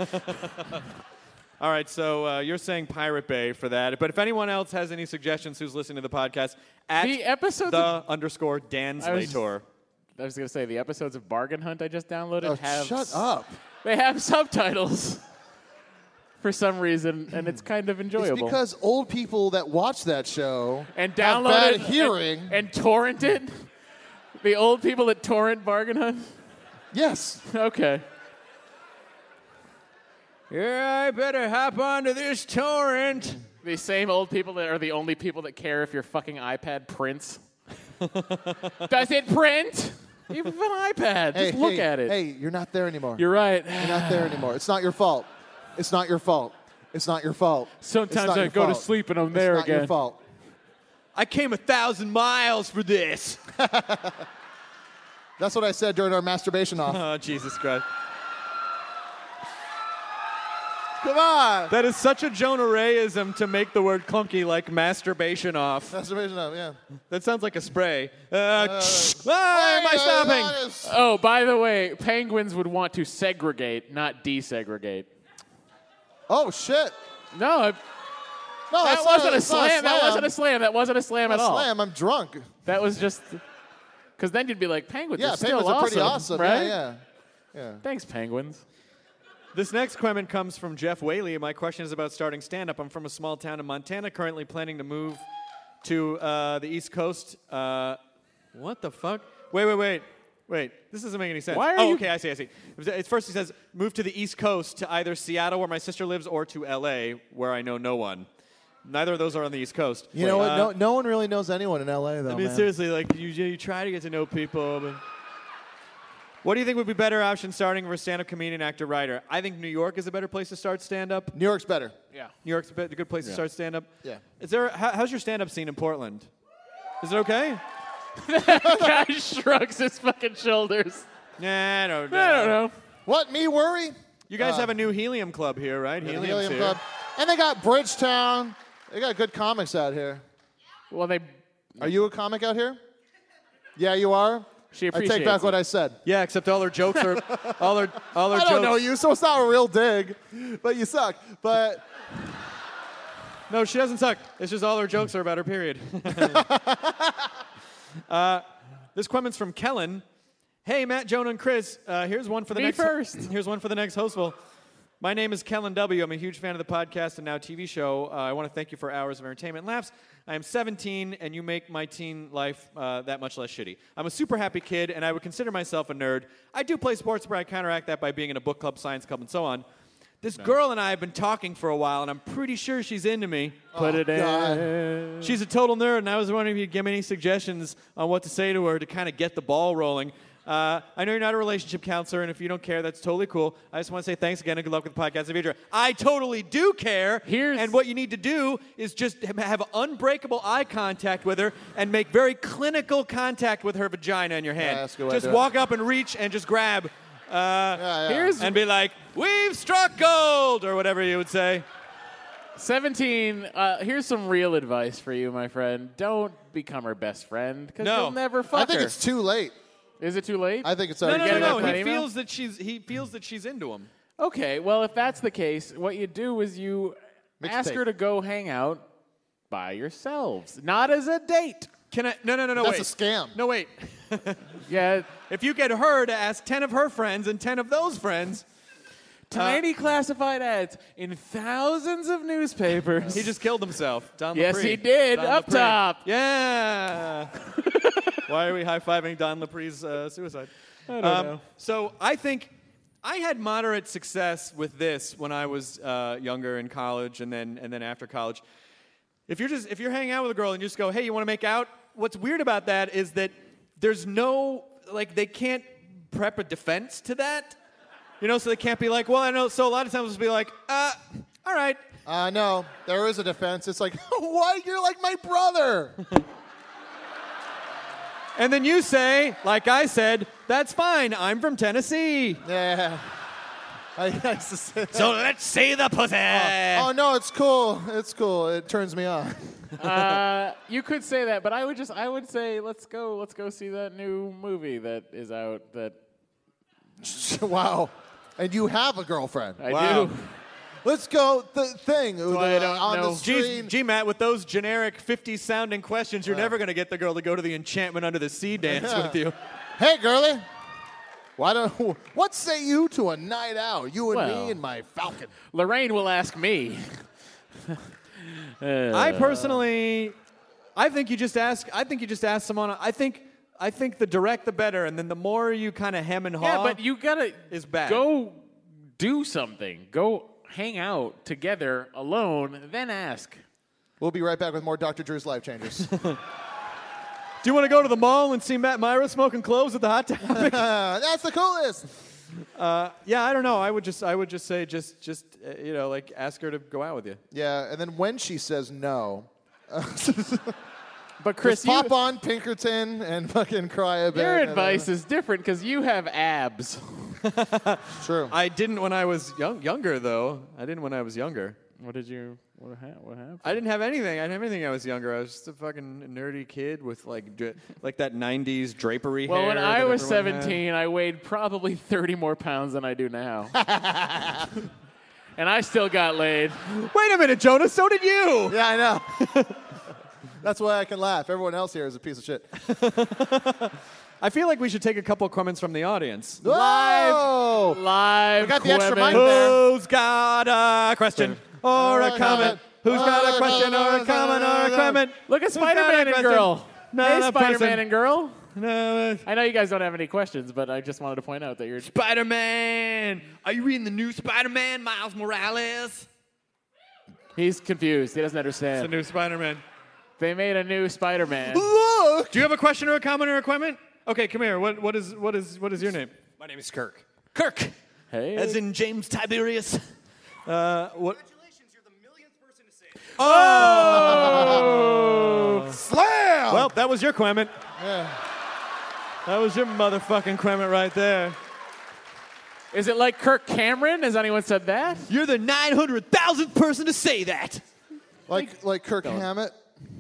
All right, so you're saying Pirate Bay for that. But if anyone else has any suggestions who's listening to the podcast, at The episodes _Danslater. I was going to say, the episodes of Bargain Hunt I just downloaded have... Shut up. They have subtitles for some reason, and it's kind of enjoyable. It's because old people that watch that show and have download bad it hearing. And torrent it? The old people that torrent Bargain Hunt? Yes. Okay. Yeah, I better hop onto this torrent. The same old people that are the only people that care if your fucking iPad prints. Does it print? You have an iPad. Just look at it. Hey, you're not there anymore. You're right. You're not there anymore. It's not your fault. It's not your fault. It's not your fault. Sometimes I go to sleep and I'm there again. It's not your fault. I came 1,000 miles for this. That's what I said during our masturbation off. Oh, Jesus Christ. Come on. That is such a Jonah Rayism to make the word clunky like masturbation off. Masturbation off, yeah. That sounds like a spray. Why am I stopping? Oh, by the way, penguins would want to segregate, not desegregate. Oh, shit. No, that wasn't a slam. That wasn't a slam. That wasn't a slam at all. Slam. I'm drunk. That was just... Because then you'd be like, penguins are still penguins awesome. are pretty awesome. Right? Yeah. Thanks, penguins. This next comment comes from Jeff Whaley. My question is about starting stand-up. I'm from a small town in Montana, currently planning to move to the East Coast. What the fuck? Wait. This doesn't make any sense. Why are you... okay, I see. It's first he says, move to the East Coast to either Seattle, where my sister lives, or to L.A., where I know no one. Neither of those are on the East Coast. You know what? No one really knows anyone in L.A., though, I mean, seriously, like, you try to get to know people, but... What do you think would be better option starting for a stand-up comedian, actor, writer? I think New York is a better place to start stand-up. New York's better. Yeah. New York's a good place to start stand-up. Yeah. Is there? How's your stand-up scene in Portland? Is it okay? The guy shrugs his fucking shoulders. Nah, I don't know. What, me worry? You guys have a new Helium Club here, right? Helium Club. And they got Bridgetown. They got good comics out here. Well, Are you a comic out here? Yeah, you are? She I appreciates take back what I said. Yeah, except all her jokes are all her I jokes. don't know you, so it's not a real dig, but you suck. But no, she doesn't suck. It's just all her jokes are about her period. This comment's from Kellen. Hey, Matt, Jonah, and Chris. Here's one for the next. Here's one for the next hostful. My name is Kellen W. I'm a huge fan of the podcast and now TV show. I want to thank you for hours of entertainment and laughs. I am 17, and you make my teen life that much less shitty. I'm a super happy kid, and I would consider myself a nerd. I do play sports, but I counteract that by being in a book club, science club, and so on. This girl and I have been talking for a while, and I'm pretty sure she's into me. Put it in. She's a total nerd, and I was wondering if you'd give me any suggestions on what to say to her to kind of get the ball rolling. I know you're not a relationship counselor, and if you don't care, that's totally cool. I just want to say thanks again and good luck with the podcast in the future. I totally do care, and what you need to do is just have unbreakable eye contact with her and make very clinical contact with her vagina in your hand. that's a good way Just to do it. walk up and reach and just grab, and be like, "We've struck gold," or whatever you would say. 17, here's some real advice for you, my friend. Don't become her best friend, because you'll never fuck her. I think it's too late. Is it too late? I think it's No. already too late. He feels that she's into him. Okay, well, if that's the case, what you do is you ask her to go hang out by yourselves, not as a date. Can I? No, That's wait. a scam. No, wait. Yeah, If you get her to ask 10 of her friends and 10 of those friends, tiny classified ads in thousands of newspapers. he just killed himself. Don Yes, LaPree. he did. Don Up LaPree. top. Yeah. Why are we high-fiving Don LaPree's suicide? I don't know. So I think I had moderate success with this when I was younger in college and then after college. If you're hanging out with a girl and you just go, hey, you want to make out? What's weird about that is that there's no, like, they can't prep a defense to that. You know, so they can't be like, well, I know. So a lot of times it's be like, all right. No, there is a defense. It's like, what? You're like my brother. And then you say, like I said, that's fine. I'm from Tennessee. Yeah. I used to say that. So let's see the pussy. Oh, no, it's cool. It's cool. It turns me on. You could say that, but I would say let's go see that new movie that is out. That Wow. And you have a girlfriend. I do. Let's go. The thing I don't on know. the screen. Gee, Matt, with those generic 50s sounding questions, you're never going to get the girl to go to the Enchantment Under the Sea dance with you. Hey, girlie. What say you to a night out? You and Well. me and my falcon. Lorraine will ask me. I personally, I think you just ask someone. I think the direct the better, and then the more you kind of hem and haw. Yeah, but you gotta is bad. go do something. Go hang out together alone, then ask. We'll be right back with more Dr. Drew's Life Changers. Do you want to go to the mall and see Matt Myra smoking cloves at the Hot Topic? That's the coolest. Yeah, I don't know. I would just say like ask her to go out with you. Yeah, and then when she says no, But Chris, just pop on Pinkerton and fucking cry a bit. your and, advice is different because you have abs. true. I didn't when I was younger, though. I didn't when I was younger. What happened? I didn't have anything. I didn't have anything when I was younger. I was just a fucking nerdy kid with like that 90s drapery Well, hair. when I that was everyone had. 17, I weighed probably 30 more pounds than I do now. And I still got laid. Wait a minute, Jonah. So did you. Yeah, I know. That's why I can laugh. Everyone else here is a piece of shit. I feel like we should take a couple of comments from the audience. Whoa! Live. We got the extra Quemin. mic there. Who's got a question or a comment? Who's got a question or a comment or a comment? Look at Who's got a Spider-Man and question? Girl. No, Hey, that Spider-Man person. and Girl. No, I know you guys don't have any questions, but I just wanted to point out that you're... Spider-Man. Are you reading the new Spider-Man, Miles Morales? He's confused. He doesn't It's understand. the new Spider-Man. They made a new Spider-Man. Look! Do you have a question or a comment or a comment? Okay, come here. What is your name? My name is Kirk. Kirk. Hey. As in James Tiberius. What? Congratulations, you're the millionth person to say it. Oh! Slam! Well, that was your comment. Yeah. That was your motherfucking comment right there. Is it like Kirk Cameron? Has anyone said that? You're the 900,000th person to say that. Like Kirk Hammett.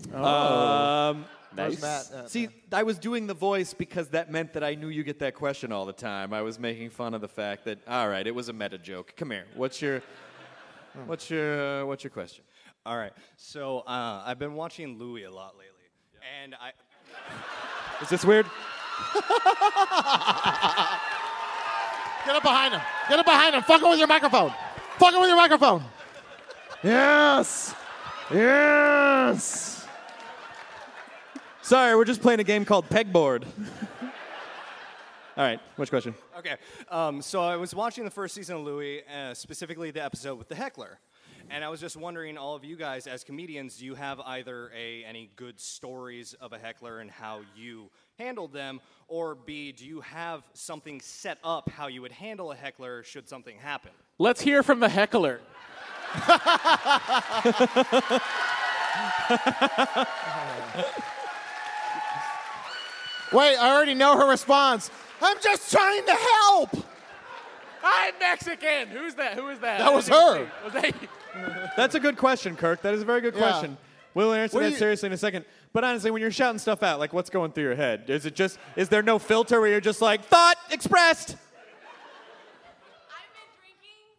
Nice. Matt. See, I was doing the voice because that meant that I knew you get that question all the time. I was making fun of the fact that, all right, it was a meta joke. Come here. What's your question? All right. So I've been watching Louis a lot lately, and I. Is this weird? Get up behind him. Get up behind him. Fuck him with your microphone. Fuck him with your microphone. Yes. Yes. Sorry, we're just playing a game called Pegboard. All right, which question? Okay. So I was watching the first season of Louis, specifically the episode with the heckler, and I was just wondering, all of you guys as comedians, do you have either any good stories of a heckler and how you handled them, or B, do you have something set up how you would handle a heckler should something happen? Let's hear from the heckler. Wait, I already know her response. I'm just trying to help. I'm Mexican. Who's that? Who is that? That was her. Was that? That's a good question, Kirk. That is a very good Yeah. question. We'll answer What do that you- seriously in a second. But honestly, when you're shouting stuff out, like what's going through your head? Is there no filter where you're just like, thought expressed? I've been drinking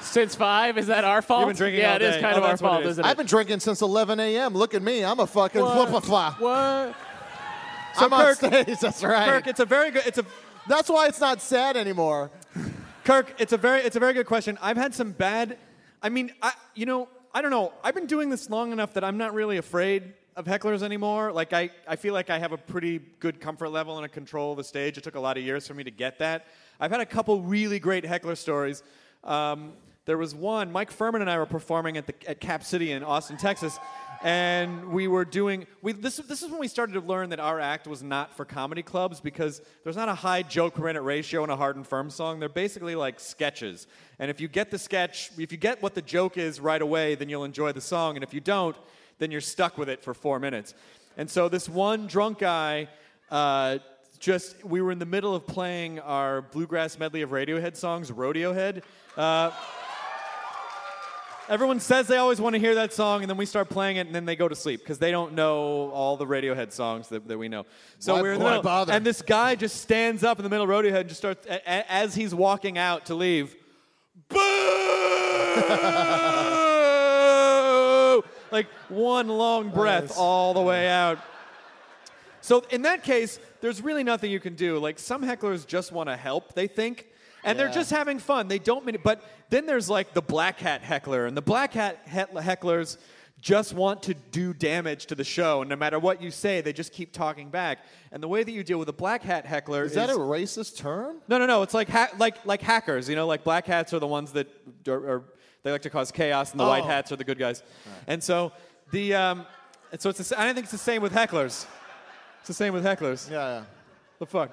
Since 5? Is that our fault? You've been drinking yeah, all it is day. kind Oh, of our that's what it fault, is. isn't it? I've been drinking since 11 a.m. Look at me. I'm a fucking flip-a-fla. What? I'm on Kirk- stage. That's right. Kirk, it's a very good. That's why it's not sad anymore. Kirk, it's a very good question. I've had some bad. I mean, I don't know. I've been doing this long enough that I'm not really afraid of hecklers anymore. Like I feel like I have a pretty good comfort level and a control of the stage. It took a lot of years for me to get that. I've had a couple really great heckler stories. There was one. Mike Furman and I were performing at Cap City in Austin, Texas, and we were doing. This is when we started to learn that our act was not for comedy clubs because there's not a high joke per minute ratio in a Hard and Firm song. They're basically like sketches, and if you get the sketch, if you get what the joke is right away, then you'll enjoy the song, and if you don't, then you're stuck with it for 4 minutes. And so this one drunk guy. We were in the middle of playing our bluegrass medley of Radiohead songs, Rodeo Head. Everyone says they always want to hear that song, and then we start playing it, and then they go to sleep because they don't know all the Radiohead songs that we know. So we're in the middle, bother? and this guy just stands up in the middle of Radiohead and just starts, as he's walking out to leave, boo! Like one long breath all the way out. So in that case, there's really nothing you can do. Like some hecklers just want to help, they think, and they're just having fun. They don't mean it. But then there's like the black hat heckler, and the black hat hecklers just want to do damage to the show. And no matter what you say, they just keep talking back. And the way that you deal with a black hat heckler Is that a racist term? No. It's like like hackers. You know, like black hats are the ones that they like to cause chaos, and the white hats are the good guys. Right. And so I think it's the same with hecklers. It's the same with hecklers. Yeah. The fuck?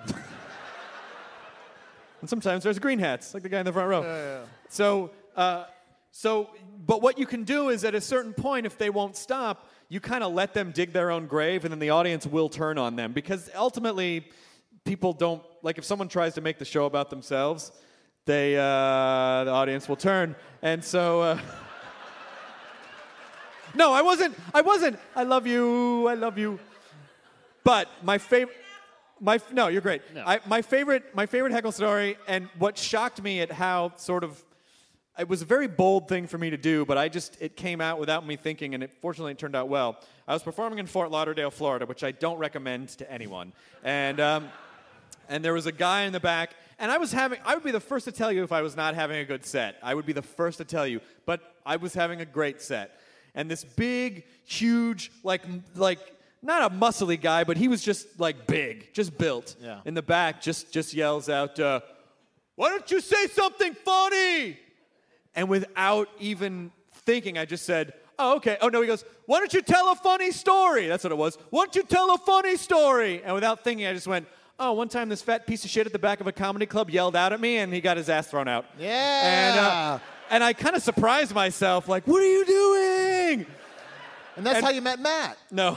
And sometimes there's green hats, like the guy in the front row. Yeah. But what you can do is at a certain point, if they won't stop, you kind of let them dig their own grave, and then the audience will turn on them. Because ultimately, people don't, like if someone tries to make the show about themselves, the audience will turn. And so... No, I wasn't. I love you. But my favorite, no, you're great. No. My favorite heckle story, and what shocked me at how sort of, it was a very bold thing for me to do, but it came out without me thinking, and fortunately it turned out well. I was performing in Fort Lauderdale, Florida, which I don't recommend to anyone, and there was a guy in the back, and I would be the first to tell you if I was not having a good set. I would be the first to tell you, but I was having a great set, and this big, huge, like. Not a muscly guy, but he was just like big, just built. Yeah. In the back, just yells out, "Why don't you say something funny?" And without even thinking, I just said, "Oh, okay." Oh no, he goes, "Why don't you tell a funny story?" That's what it was. "Why don't you tell a funny story?" And without thinking, I just went, "Oh, one time this fat piece of shit at the back of a comedy club yelled out at me, and he got his ass thrown out." Yeah. And I kind of surprised myself, like, "What are you doing?" And that's how you met Matt. No.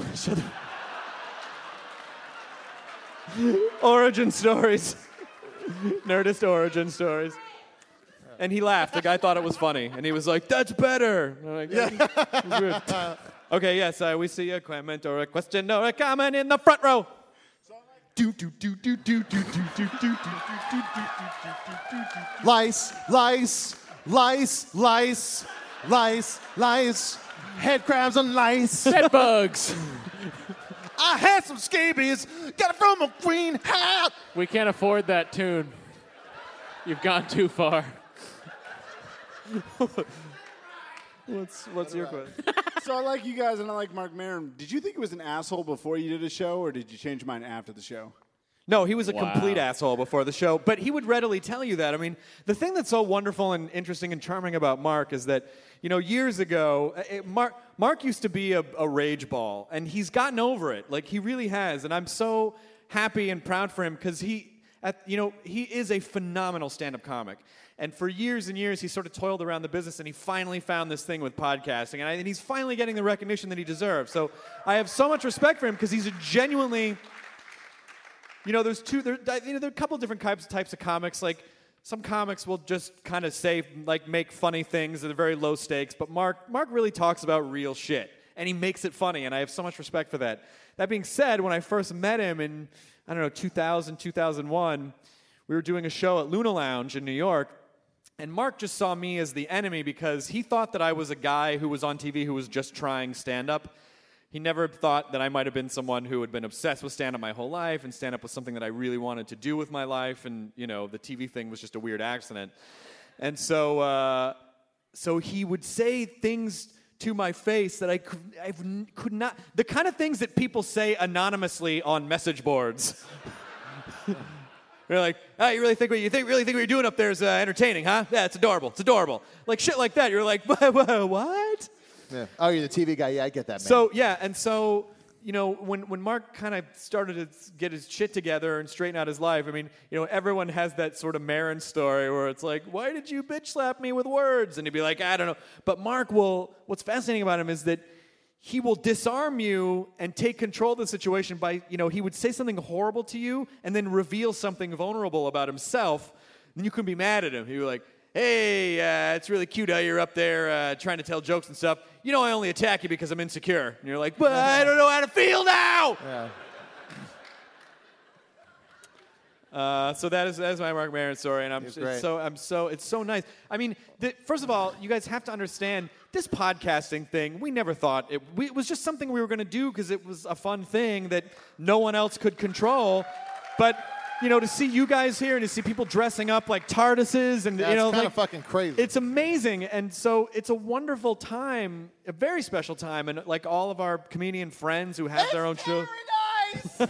Origin stories. Nerdist origin stories. And he laughed. The guy thought it was funny. And he was like, "That's better." I'm like, yeah. Okay, yes, we see a comment or a question or a comment in the front row. Lice. Head crabs and lice. Bed bugs. I had some scabies. Got it from a green hat. We can't afford that tune. You've gone too far. What's your question? So I like you guys and I like Mark Maron. Did you think he was an asshole before you did a show, or did you change your mind after the show? No, he was a complete asshole before the show, but he would readily tell you that. I mean, the thing that's so wonderful and interesting and charming about Mark is that, years ago, Mark used to be a rage ball, and he's gotten over it. Like, he really has, and I'm so happy and proud for him because he is a phenomenal stand-up comic. And for years and years, he sort of toiled around the business, and he finally found this thing with podcasting, and he's finally getting the recognition that he deserves. So I have so much respect for him because he's a genuinely... there are a couple different types of comics. Like, some comics will just kind of make funny things that are very low stakes. But Mark really talks about real shit, and he makes it funny, and I have so much respect for that. That being said, when I first met him in, 2000, 2001, we were doing a show at Luna Lounge in New York, And Mark just saw me as the enemy because he thought that I was a guy who was on TV who was just trying stand-up. He never thought that I might have been someone who had been obsessed with stand-up my whole life, and stand-up was something that I really wanted to do with my life, and, the TV thing was just a weird accident. And so he would say things to my face that I could not, the kind of things that people say anonymously on message boards. They're like, oh, you really think what you're doing up there is entertaining, huh? Yeah, it's adorable. It's adorable. Like shit like that. You're like, what? Yeah. Oh, you're the TV guy. Yeah, I get that, man. So, yeah, and so, when Mark kind of started to get his shit together and straighten out his life, I mean, everyone has that sort of Maron story where it's like, why did you bitch slap me with words? And he'd be like, I don't know. But Mark what's fascinating about him is that he will disarm you and take control of the situation by, he would say something horrible to you and then reveal something vulnerable about himself. And you couldn't be mad at him. He'd be like, hey, it's really cute how you're up there trying to tell jokes and stuff. I only attack you because I'm insecure. And you're like, but I don't know how to feel now. Yeah. So that is my Mark Maron story, and it's so nice. I mean, first of all, you guys have to understand this podcasting thing. We never thought it was just something we were going to do because it was a fun thing that no one else could control. But to see you guys here and to see people dressing up like TARDISes and it's kind of fucking crazy. It's amazing, and so it's a wonderful time, a very special time, and like all of our comedian friends who have their own shows. Nice.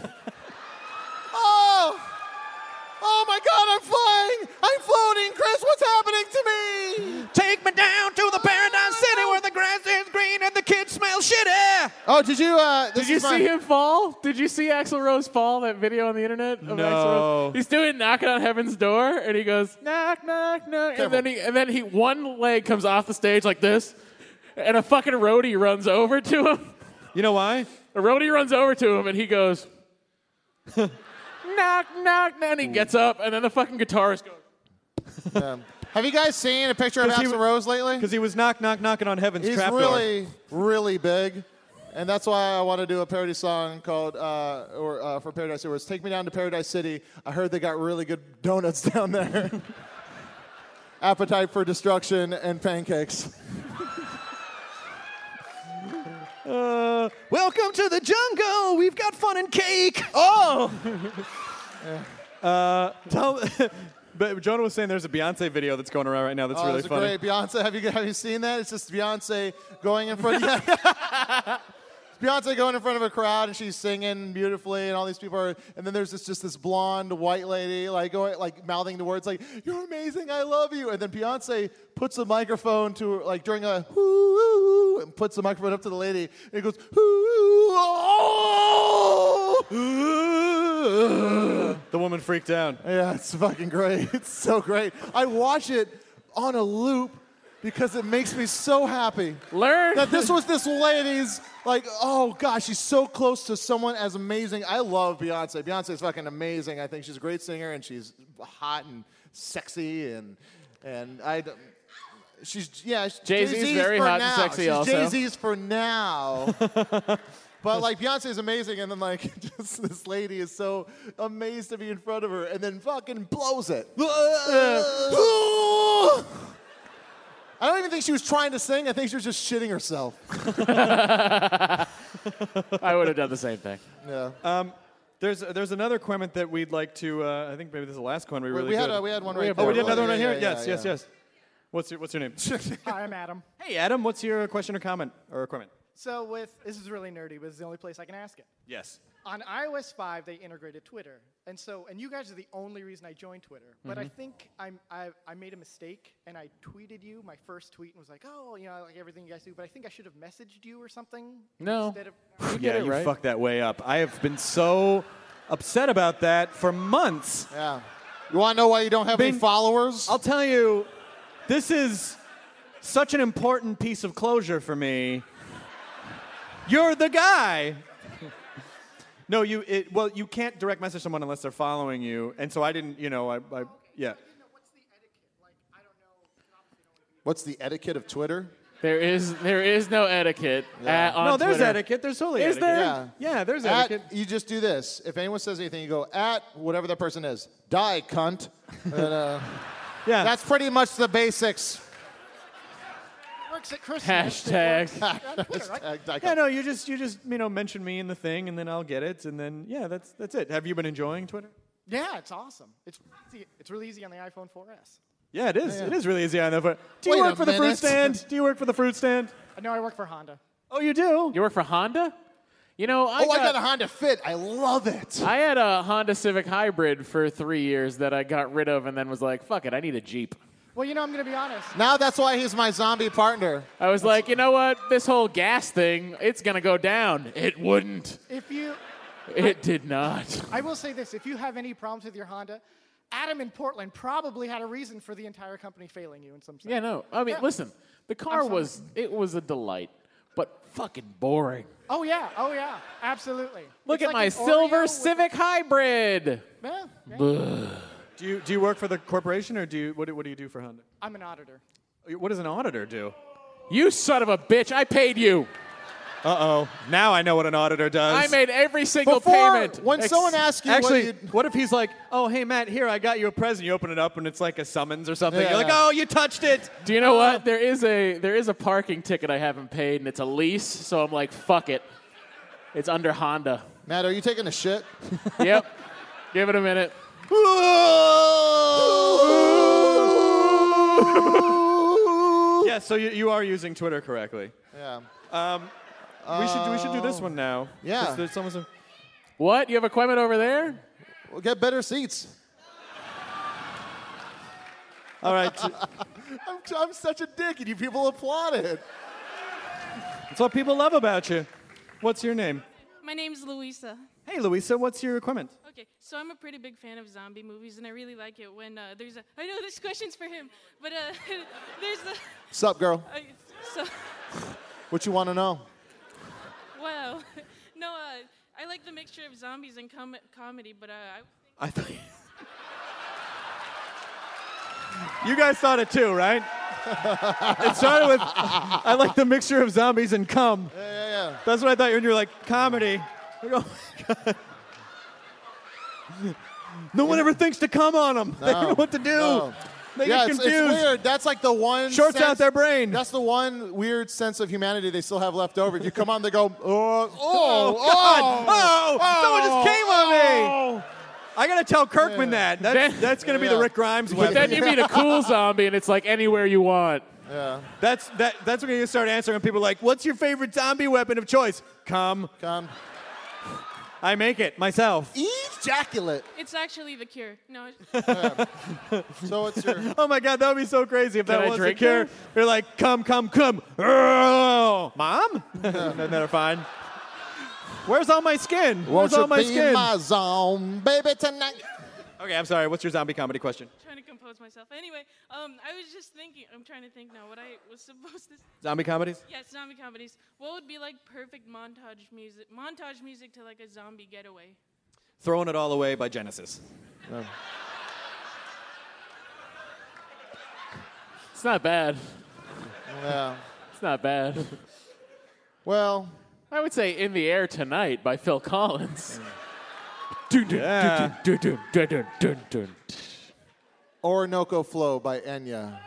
Oh my God, I'm flying! I'm floating! Chris, what's happening to me? Take me down to the Paradise City where the grass is green and the kids smell shitty! Oh, did you, Did you see him fall? Did you see Axl Rose fall, that video on the internet? Of No. Axl Rose? He's doing knocking on heaven's door, and he goes, knock, knock, knock. And then he one leg comes off the stage like this, and a fucking roadie runs over to him. You know why? A roadie runs over to him, and he goes, knock, knock, and he gets up, and then the fucking guitarist goes. Have you guys seen a picture of Axl Rose lately? Because he was knocking on heaven's He's trapdoor. really, really big. And that's why I want to do a parody song called, for Paradise City, where it's Take Me Down to Paradise City. I heard they got really good donuts down there. Appetite for Destruction and pancakes. Welcome to the jungle. We've got fun and cake. Oh! But Jonah was saying there's a Beyonce video that's going around right now that's really it's funny. Great. Beyonce, have you seen that? It's just Beyonce going in front of Beyonce going in front of a crowd and she's singing beautifully and all these people are, and then there's this blonde white lady mouthing the words like, you're amazing, I love you. And then Beyonce puts the microphone to her, during a whoo, and puts the microphone up to the lady and it goes, The woman freaked out. Yeah, it's fucking great. It's so great. I watch it on a loop because it makes me so happy. Learn that this was this lady's, oh gosh, she's so close to someone as amazing. I love Beyonce. Beyonce is fucking amazing. I think she's a great singer and she's hot and sexy and Jay-Z's very hot and sexy also. Jay-Z's for now. But Beyonce is amazing, and then just this lady is so amazed to be in front of her, and then fucking blows it. I don't even think she was trying to sing. I think she was just shitting herself. I would have done the same thing. Yeah. There's another comment that we'd like to. I think maybe this is the last one we really we good. had one right there. Oh, we did another one right here. Yeah, Yes. What's your name? Hi, I'm Adam. Hey, Adam. What's your question or comment or comment? So this is really nerdy, but it's the only place I can ask it. Yes. On iOS 5, they integrated Twitter, and you guys are the only reason I joined Twitter. But I think I made a mistake, and I tweeted you my first tweet and was like, oh, like everything you guys do. But I think I should have messaged you or something. No. Instead of You fucked that way up. I have been so upset about that for months. Yeah. You want to know why you don't have any followers? I'll tell you, this is such an important piece of closure for me. You're the guy. No, you can't direct message someone unless they're following you, and so I didn't, yeah. What's the etiquette of Twitter? There is no etiquette. On there's Twitter. etiquette. There's totally Is etiquette. there? Yeah, there's etiquette. You just do this. If anyone says anything, you go at whatever that person is. Die, cunt. And, Yeah. That's pretty much the basics. Works at Christmas. Hashtags. Yeah, no, you just mention me in the thing, and then I'll get it, and then that's it. Have you been enjoying Twitter? Yeah, it's awesome. It's really easy on the iPhone 4S. Yeah, it is. Yeah. It is really easy on the phone. Do you Wait work a for the fruit minute. stand? Do you work for the fruit stand? No, I work for Honda. Oh, you do? You work for Honda? You know, I got a Honda Fit. I love it. I had a Honda Civic Hybrid for 3 years that I got rid of and then was like, fuck it, I need a Jeep. Well, I'm going to be honest. Now that's why he's my zombie partner. I was like, you know what? This whole gas thing, it's going to go down. It wouldn't. It did not. I will say this. If you have any problems with your Honda, Adam in Portland probably had a reason for the entire company failing you in some sense. Yeah, no. I mean, listen, the car was a delight, but fucking boring. Oh, yeah. Absolutely. Look It's at like my an silver Oreo Civic Hybrid. Yeah. Do you work for the corporation, or what do you do for Honda? I'm an auditor. What does an auditor do? You son of a bitch, I paid you. Uh-oh. Now I know what an auditor does. I made every single payment. When someone asks you Actually, what if he's like, oh, hey, Matt, here, I got you a present. You open it up, and it's like a summons or something. Yeah. You're like, oh, you touched it. Do you know what? There is a parking ticket I haven't paid, and it's a lease, so I'm like, fuck it. It's under Honda. Matt, are you taking a shit? Yep. Give it a minute. Yeah, so you are using Twitter correctly. Yeah. We should do this one now. Yeah. 'Cause there's almost a- What? You have equipment over there? We'll get better seats. All right. I'm such a dick, and you people applauded. That's what people love about you. What's your name? My name's Louisa. Hey, Louisa, what's your equipment? Okay, so I'm a pretty big fan of zombie movies, and I really like it when there's a. I know this question's for him, but there's a. Sup, girl? So, What you want to know? well, no, I like the mixture of zombies and comedy, but I thought you guys thought it too, right? It started with, I like the mixture of zombies and cum. Yeah. That's what I thought when you were like, comedy. Like, oh my God. No one ever thinks to cum on them. They don't know what to do. No. They Yeah, get it's confused. weird. That's like the one Shorts out sense- their brain. That's the one weird sense of humanity they still have left over. If you come on, they go, God. Someone just came on me. I gotta tell Kirkman that. That's gonna be the Rick Grimes way. But then you meet a cool zombie, and it's like anywhere you want. Yeah. That's when you start answering. People are like, "What's your favorite zombie weapon of choice?" Cum. I make it myself. Ejaculate. it's actually the cure. No. So it's your. Oh my God, that would be so crazy if Can I that was the drink cure. that? You're like, come. Oh, Mom? Then they're fine. Where's all my skin? Won't Where's all you my be skin? my zone, baby, tonight? Okay, I'm sorry. What's your zombie comedy question? Trying to compose myself. Anyway, I was just thinking. I'm trying to think now what I was supposed to. Zombie comedies? Yes, zombie comedies. What would be like perfect montage music? Montage music to like a zombie getaway. Throwing It All Away by Genesis. It's not bad. Yeah. It's not bad. Well, I would say In the Air Tonight by Phil Collins. Yeah. Orinoco Flow by Enya.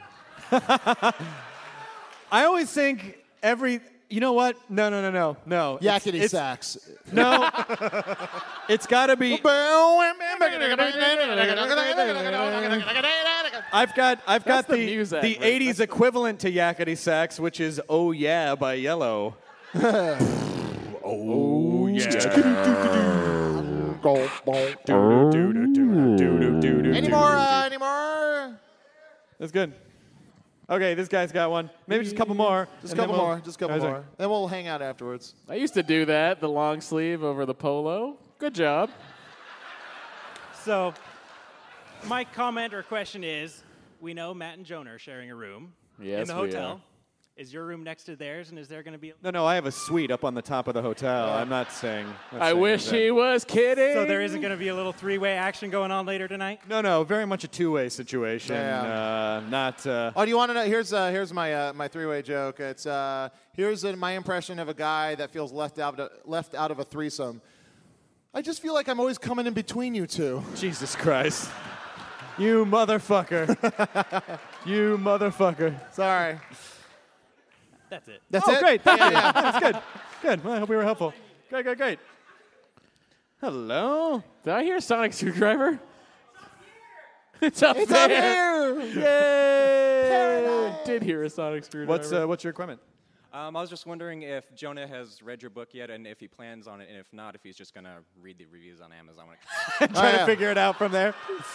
I always think you know what? No. Yakety sax. No. It's got to be. I've got That's the the Muzak version. 80s equivalent to Yakety Sax, which is Oh Yeah by Yellow. Oh Any more? That's good. Okay, this guy's got one. Maybe just a couple more. Just a and then couple we'll- more. Just a couple All right, more. Then we'll hang out afterwards. I used to do that, the long sleeve over the polo. Good job. So, my comment or question is, we know Matt and Jonah are sharing a room Yes, in the we hotel. are. Is your room next to theirs, and is there going to be... No, I have a suite up on the top of the hotel. I'm not saying. I wish he was kidding. So there isn't going to be a little three-way action going on later tonight? No, very much a two-way situation. Yeah. Not. Oh, do you want to know? Here's my three-way joke. It's here's my impression of a guy that feels left out of a threesome. I just feel like I'm always coming in between you two. Jesus Christ. You motherfucker. You motherfucker. Sorry. That's it. That's oh, it? great. Thank you. Yeah. That's good. Good. Well, I hope we were helpful. Great. Hello? Did I hear a sonic screwdriver? It's up It's there. up here. Yay! I did hear a sonic screwdriver. What's your equipment? I was just wondering if Jonah has read your book yet, and if he plans on it, and if not, if he's just gonna read the reviews on Amazon. Trying to figure it out from there.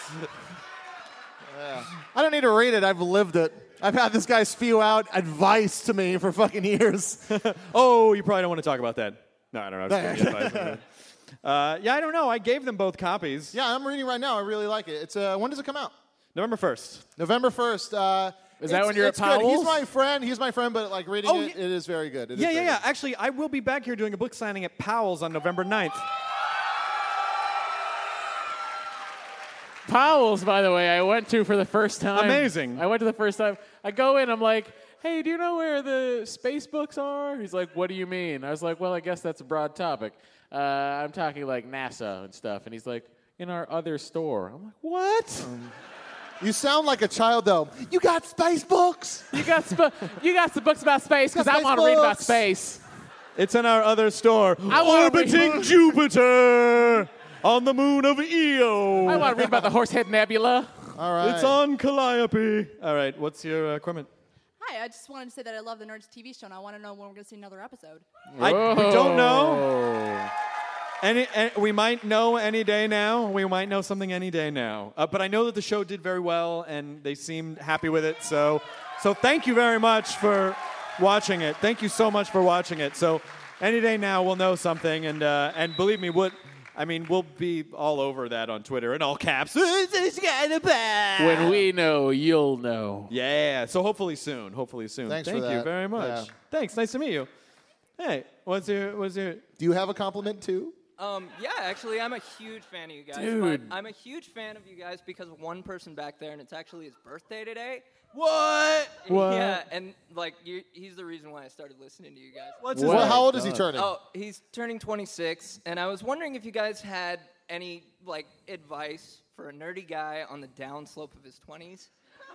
I don't need to read it. I've lived it. I've had this guy spew out advice to me for fucking years. Oh, you probably don't want to talk about that. No, I don't know. Just giving you advice. Yeah, I don't know. I gave them both copies. Yeah, I'm reading right now. I really like it. It's when does it come out? November 1st. November 1st. Is that when you're at good. Powell's? He's my friend, but like reading it is very good. It is very Yeah. good. Actually, I will be back here doing a book signing at Powell's on November 9th. Powell's, by the way, I went to for the first time. Amazing. I went to the first time. I go in, I'm like, hey, do you know where the space books are? He's like, what do you mean? I was like, well, I guess that's a broad topic. I'm talking like NASA and stuff. And he's like, in our other store. I'm like, what? You sound like a child, though. You got space books? You got some books about space because I want to read about space. It's in our other store. I wanna Orbiting read- Jupiter on the moon of Io. I want to read about the Horsehead Nebula. All right. It's on Calliope. All right, what's your equipment? Hi, I just wanted to say that I love the Nerds TV show, and I want to know when we're going to see another episode. We don't know. We might know any day now. We might know something any day now. But I know that the show did very well, and they seemed happy with it. So thank you very much for watching it. Thank you so much for watching it. So any day now we'll know something, and believe me, we'll be all over that on Twitter in all caps. When we know, you'll know. Yeah. So hopefully soon. Thanks Thank for you that. very much. Yeah. Thanks. Nice to meet you. Hey, what's your? Do you have a compliment too? Yeah, actually, I'm a huge fan of you guys. Dude. But I'm a huge fan of you guys because of one person back there, and it's actually his birthday today. What? Yeah, and like he's the reason why I started listening to you guys. What's his name? How old is he turning? Oh, he's turning 26, and I was wondering if you guys had any like advice for a nerdy guy on the downslope of his 20s.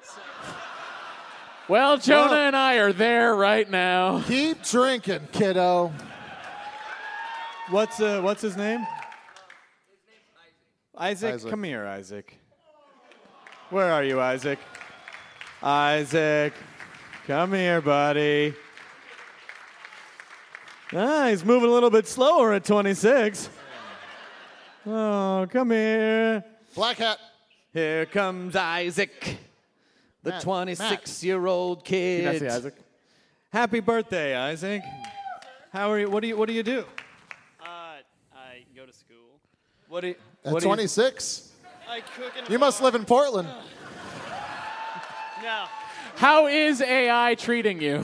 Well, Jonah and I are there right now. Keep drinking, kiddo. What's his name? His name's Isaac. Come here, Isaac. Where are you, Isaac? Isaac, come here, buddy. He's moving a little bit slower at 26. Oh, come here. Black hat. Here comes Isaac, the Matt, 26-year-old kid. Can I see Isaac? Happy birthday, Isaac. How are you? What do you do? I go to school. What do you? At 26? I cook and You must live in Portland. No. How is AI treating you?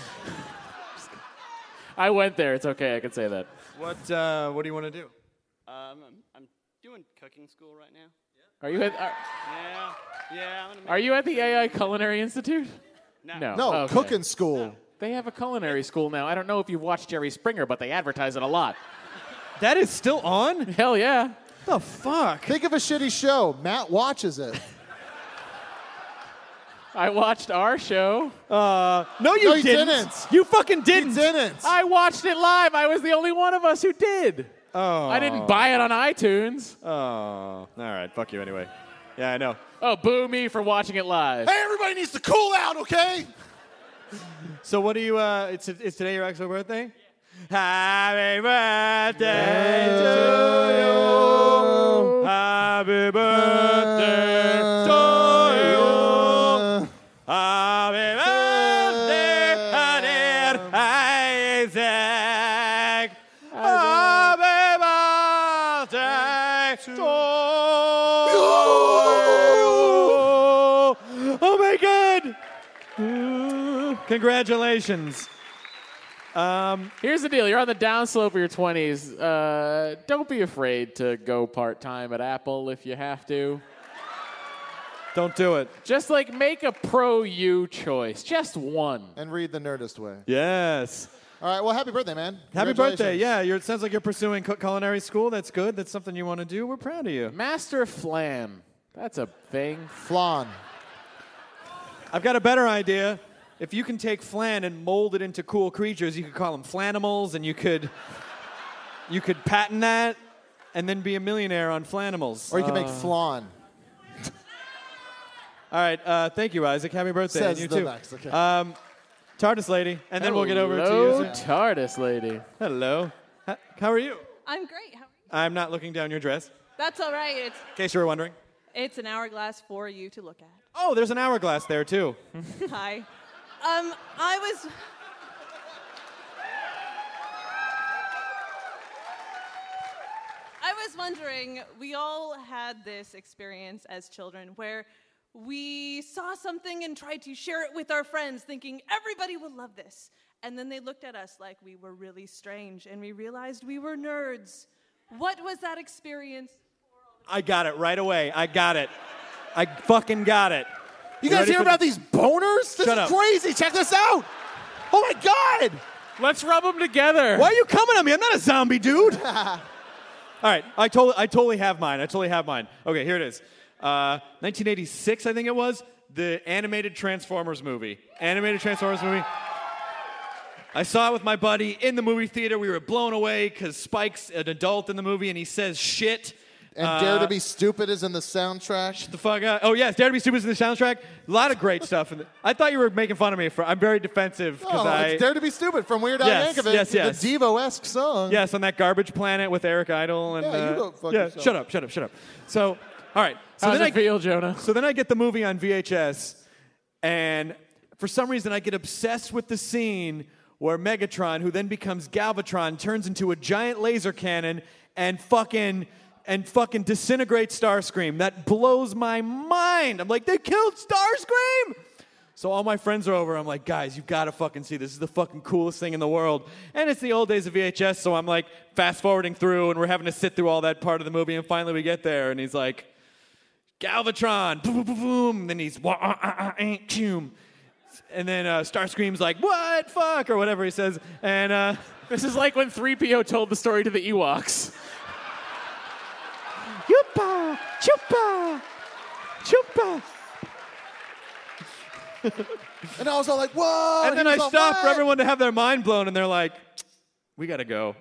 I went there. It's okay. I can say that. What do you want to do? I'm doing cooking school right now. Are you at? Yeah. I'm gonna Are you at the AI Culinary Institute? No. No, Okay. cooking school. They have a culinary school now. I don't know if you've watched Jerry Springer, but they advertise it a lot. That is still on? Hell yeah. The fuck? Think of a shitty show. Matt watches it. I watched our show. No, No, you you didn't. didn't. You fucking didn't. He didn't. I watched it live. I was the only one of us who did. Oh. I didn't buy it on iTunes. Oh. All right. Fuck you anyway. Yeah, I know. Oh, boo me for watching it live. Hey, everybody needs to cool out, okay? So what do you? It's today your actual birthday. Happy birthday to you. Happy birthday to you. Happy birthday, dear Isaac. Happy birthday to you. Oh my God. Congratulations. Here's the deal. You're on the downslope of your 20s. Don't be afraid to go part-time at Apple if you have to. Don't do it. Just like make a pro-you choice. Just one. And read the Nerdist way. Yes. All right, well, happy birthday, man. Happy birthday. Congratulations. Yeah, it sounds like you're pursuing culinary school. That's good. That's something you want to do. We're proud of you. Master Flam. That's a thing. Flan. I've got a better idea. If you can take flan and mold it into cool creatures, you could call them flanimals, and you could patent that and then be a millionaire on flanimals. Or you can make flan. All right, thank you, Isaac. Happy birthday. Says and you the too. next, okay. TARDIS lady, and then we'll get over to Hello, you. TARDIS lady. Hello. How are you? I'm great. How are you? I'm not looking down your dress, That's all right. in case you were wondering. It's an hourglass for you to look at. Oh, there's an hourglass there, too. Hi. I was wondering, we all had this experience as children where we saw something and tried to share it with our friends, thinking everybody will love this. And then they looked at us like we were really strange, and we realized we were nerds. What was that experience? I got it right away. I got it. I fucking got it. You guys hear about these boners? This Shut is up. crazy. Check this out. Oh my God. Let's rub them together. Why are you coming at me? I'm not a zombie, dude. All right, I totally have mine. Okay, here it is. 1986, I think it was, the animated Transformers movie. I saw it with my buddy in the movie theater. We were blown away because Spike's an adult in the movie, and he says shit. And Dare to Be Stupid is in the soundtrack. Shut the fuck up. Oh, yes, Dare to Be Stupid is in the soundtrack. A lot of great stuff. I thought you were making fun of me. I'm very defensive. It's Dare to Be Stupid from Weird Al Yankovic. Yes. The Devo-esque song. Yes, on that Garbage Planet with Eric Idle. And, Yeah, you go fuck yeah, yourself. shut up. So, all right. So How's then it feel, Jonah? So then I get the movie on VHS, and for some reason I get obsessed with the scene where Megatron, who then becomes Galvatron, turns into a giant laser cannon and fucking disintegrates Starscream. That blows my mind. I'm like, they killed Starscream! So all my friends are over. I'm like, guys, you've got to fucking see this. This is the fucking coolest thing in the world. And it's the old days of VHS, so I'm like fast-forwarding through, and we're having to sit through all that part of the movie, and finally we get there, and he's like, Galvatron, boom, boom, boom, boom. And then he's, and then Starscream's like, what, fuck, or whatever he says. And this is like when 3PO told the story to the Ewoks. Yupa, chupa, chupa. And I was all like, whoa. And then I stopped for everyone to have their mind blown, and they're like, we got to go.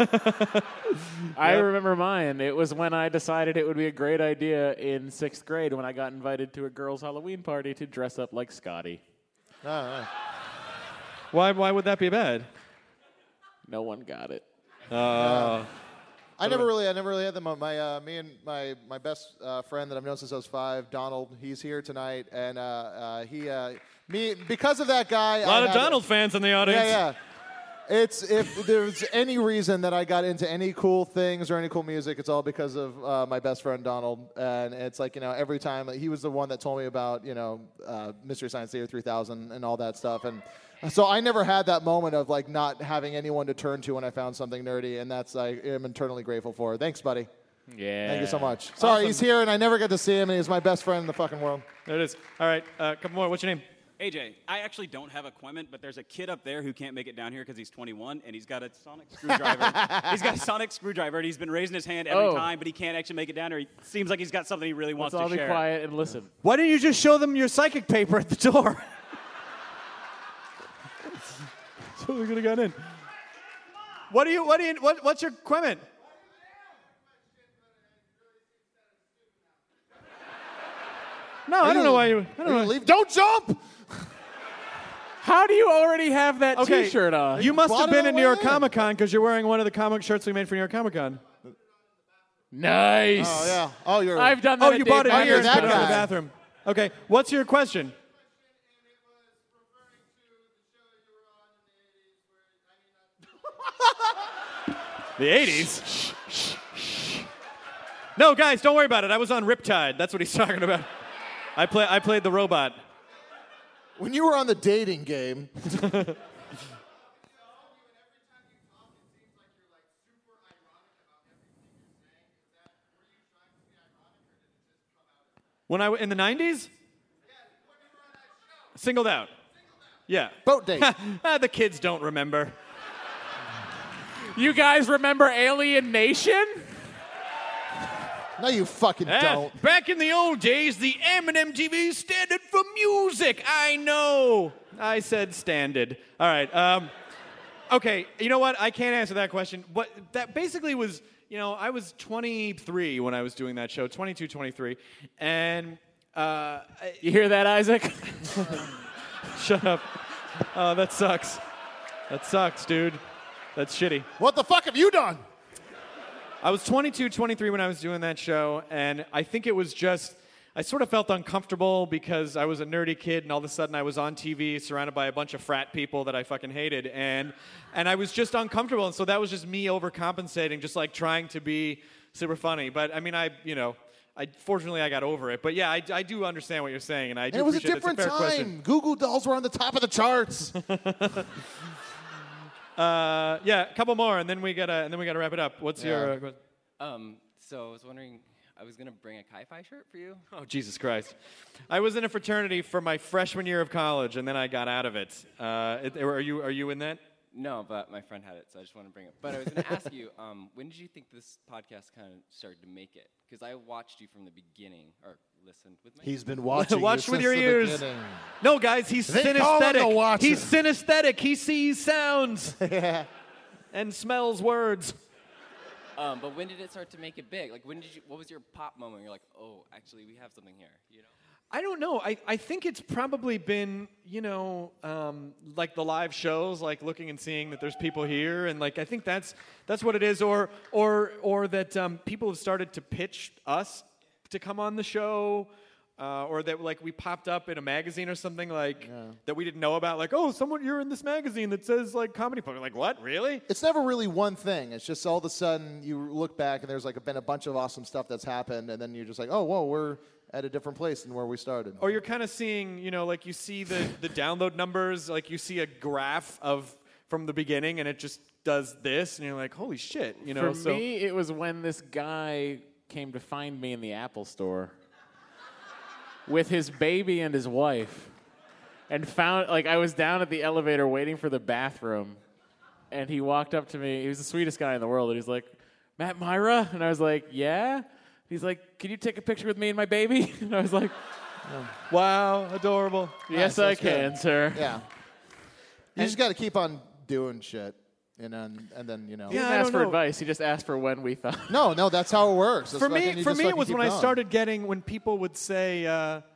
I remember mine. It was when I decided it would be a great idea in 6th grade when I got invited to a girls' Halloween party to dress up like Scotty. Why would that be bad? No one got it. I never really had them. Me and my best friend that I've known since I was 5, Donald. He's here tonight, and because of that guy. A lot of Donald fans in the audience. Yeah. If there's any reason that I got into any cool things or any cool music, it's all because of my best friend Donald. And it's like, every time he was the one that told me about, Mystery Science Theater 3000 and all that stuff. And so I never had that moment of like not having anyone to turn to when I found something nerdy, and that's I am eternally grateful for. Thanks, buddy. Yeah. Thank you so much. Sorry, Awesome. he's here and I never get to see him, and he's my best friend in the fucking world. There it is. All right, couple more. What's your name? AJ, I actually don't have equipment, but there's a kid up there who can't make it down here because he's 21, and he's got a sonic screwdriver. And he's been raising his hand every time, but he can't actually make it down here. He seems like he's got something he really wants Let's all to share. be quiet and listen. Why didn't you just show them your psychic paper at the door? Totally could have gotten in. What's your equipment? No, I don't know why you. I don't know. Leave. Don't jump. How do you already have that Okay, T-shirt on? You must have been at New York Comic Con because you're wearing one of the comic shirts we made for New York Comic Con. Nice. Oh yeah. Oh, you're. I've done that. Oh, at you Dave bought it Matthews here and that put it in the guy. bathroom. Okay, what's your question? The 80s? No, guys, don't worry about it. I was on Riptide. That's what he's talking about. I played the robot. When you were on the dating game. When in the 90s? Singled Out. Yeah. Boat date. The kids don't remember. You guys remember Alien Nation? No, you fucking don't. Back in the old days, the M and MTV standard for music. I know. I said standard. All right. Okay, you know what? I can't answer that question. What that basically was, I was 23 when I was doing that show, 22, 23. And you hear that, Isaac? Shut up. Oh, that sucks. That sucks, dude. That's shitty. What the fuck have you done? I was 22, 23 when I was doing that show, and I think it was just, I sort of felt uncomfortable because I was a nerdy kid, and all of a sudden I was on TV surrounded by a bunch of frat people that I fucking hated, and I was just uncomfortable, and so that was just me overcompensating, just like trying to be super funny. But I mean, fortunately I got over it. But yeah, I do understand what you're saying, and I do It was a appreciate different it's a fair time. question. Google dolls were on the top of the charts. Yeah, a couple more, and then we gotta wrap it up. What's your? So I was wondering, I was gonna bring a Chi-Fi shirt for you. Oh, Jesus Christ! I was in a fraternity for my freshman year of college, and then I got out of it. Are you in that? No, but my friend had it, so I just want to bring it. But I was gonna ask you, when did you think this podcast kind of started to make it? Because I watched you from the beginning, or listened with my. He's been watching. Watch you with since your the ears. beginning. No, guys, he's They call him the synesthetic. Watcher. He's synesthetic. He sees sounds and smells words. But when did it start to make it big? Like, what was your pop moment? You're like, oh, actually, we have something here. I don't know. I think it's probably been, like the live shows, like looking and seeing that there's people here, and like I think that's what it is, or that people have started to pitch us to come on the show, or that like we popped up in a magazine or something like that we didn't know about, like, oh, you're in this magazine that says like comedy. We're like, what, really? It's never really one thing. It's just all of a sudden you look back and there's like been a bunch of awesome stuff that's happened, and then you're just like, oh, whoa, we're at a different place than where we started. Or you're kind of seeing, like you see the download numbers, like you see a graph from the beginning, and it just does this, and you're like, holy shit, For me, it was when this guy came to find me in the Apple store with his baby and his wife, and found, like, I was down at the elevator waiting for the bathroom, and he walked up to me. He was the sweetest guy in the world, and he's like, Matt Myra? And I was like, yeah? He's like, can you take a picture with me and my baby? And I was like, wow, adorable. Yes, Nice, I that's good. can, sir. Yeah. You just got to keep on doing shit, and then He didn't ask for advice. He just asked for when we thought. No, that's how it works. That's For fucking- me, you for just me, it fucking was keep when I going. started getting, when people would say,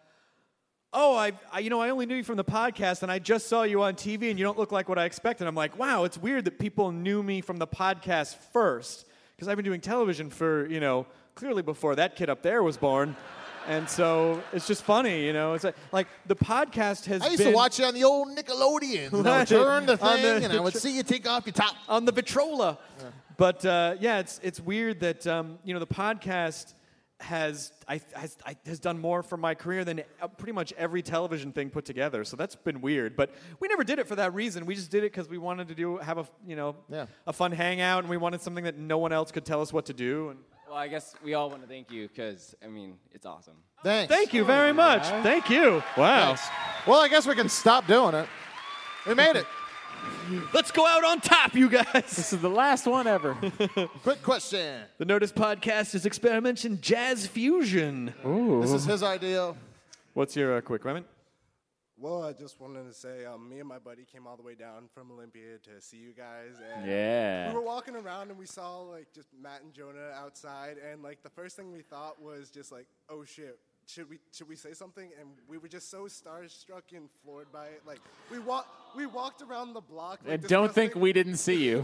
oh, I only knew you from the podcast, and I just saw you on TV, and you don't look like what I expected. I'm like, wow, it's weird that people knew me from the podcast first, because I've been doing television for, clearly before that kid up there was born. And so it's just funny, It's like the podcast has I used to watch it on the old Nickelodeon. And I would turn the thing, and I would see you take off your top. On the Vitrola. Yeah. But, it's weird that, the podcast has done more for my career than pretty much every television thing put together. So that's been weird. But we never did it for that reason. We just did it because we wanted to have a fun hangout, and we wanted something that no one else could tell us what to do. And Well, I guess we all want to thank you because, it's awesome. Thanks. Thank you very much. Thank you. Wow. Thanks. Well, I guess we can stop doing it. We made it. Let's go out on top, you guys. This is the last one ever. Quick question. The Nerdist Podcast is experiments in jazz fusion. Ooh. This is his idea. What's your quick comment? Well, I just wanted to say, me and my buddy came all the way down from Olympia to see you guys. And Yeah. we were walking around and we saw just Matt and Jonah outside, and the first thing we thought was just oh shit, should we say something? And we were just so starstruck and floored by it. We walked around the block. And don't think we didn't see you.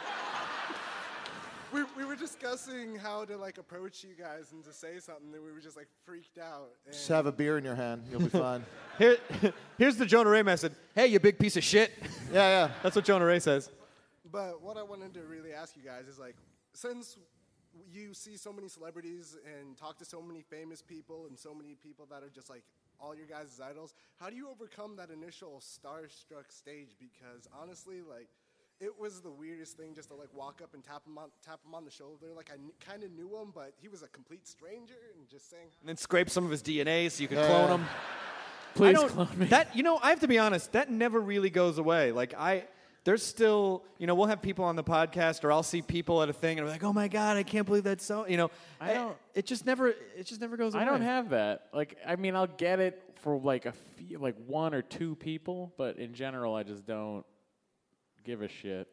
We were discussing how to approach you guys and to say something, and we were just freaked out. And Just have a beer in your hand. You'll be fine. Here's the Jonah Ray message. Hey, you big piece of shit. Yeah. That's what Jonah Ray says. But what I wanted to really ask you guys is since you see so many celebrities and talk to so many famous people and so many people that are just all your guys' idols, how do you overcome that initial starstruck stage? Because honestly, it was the weirdest thing just to walk up and tap him on the shoulder. I kind of knew him, but he was a complete stranger, and just saying. And then scrape some of his DNA so you can clone him. Please clone me. I have to be honest. That never really goes away. there's still, we'll have people on the podcast, or I'll see people at a thing, and I'm like, oh my god, I can't believe that's so. It just never goes away. I don't have that. Like, I mean, I'll get it for like a few, like 1 or 2 people, but in general, I just don't give a shit.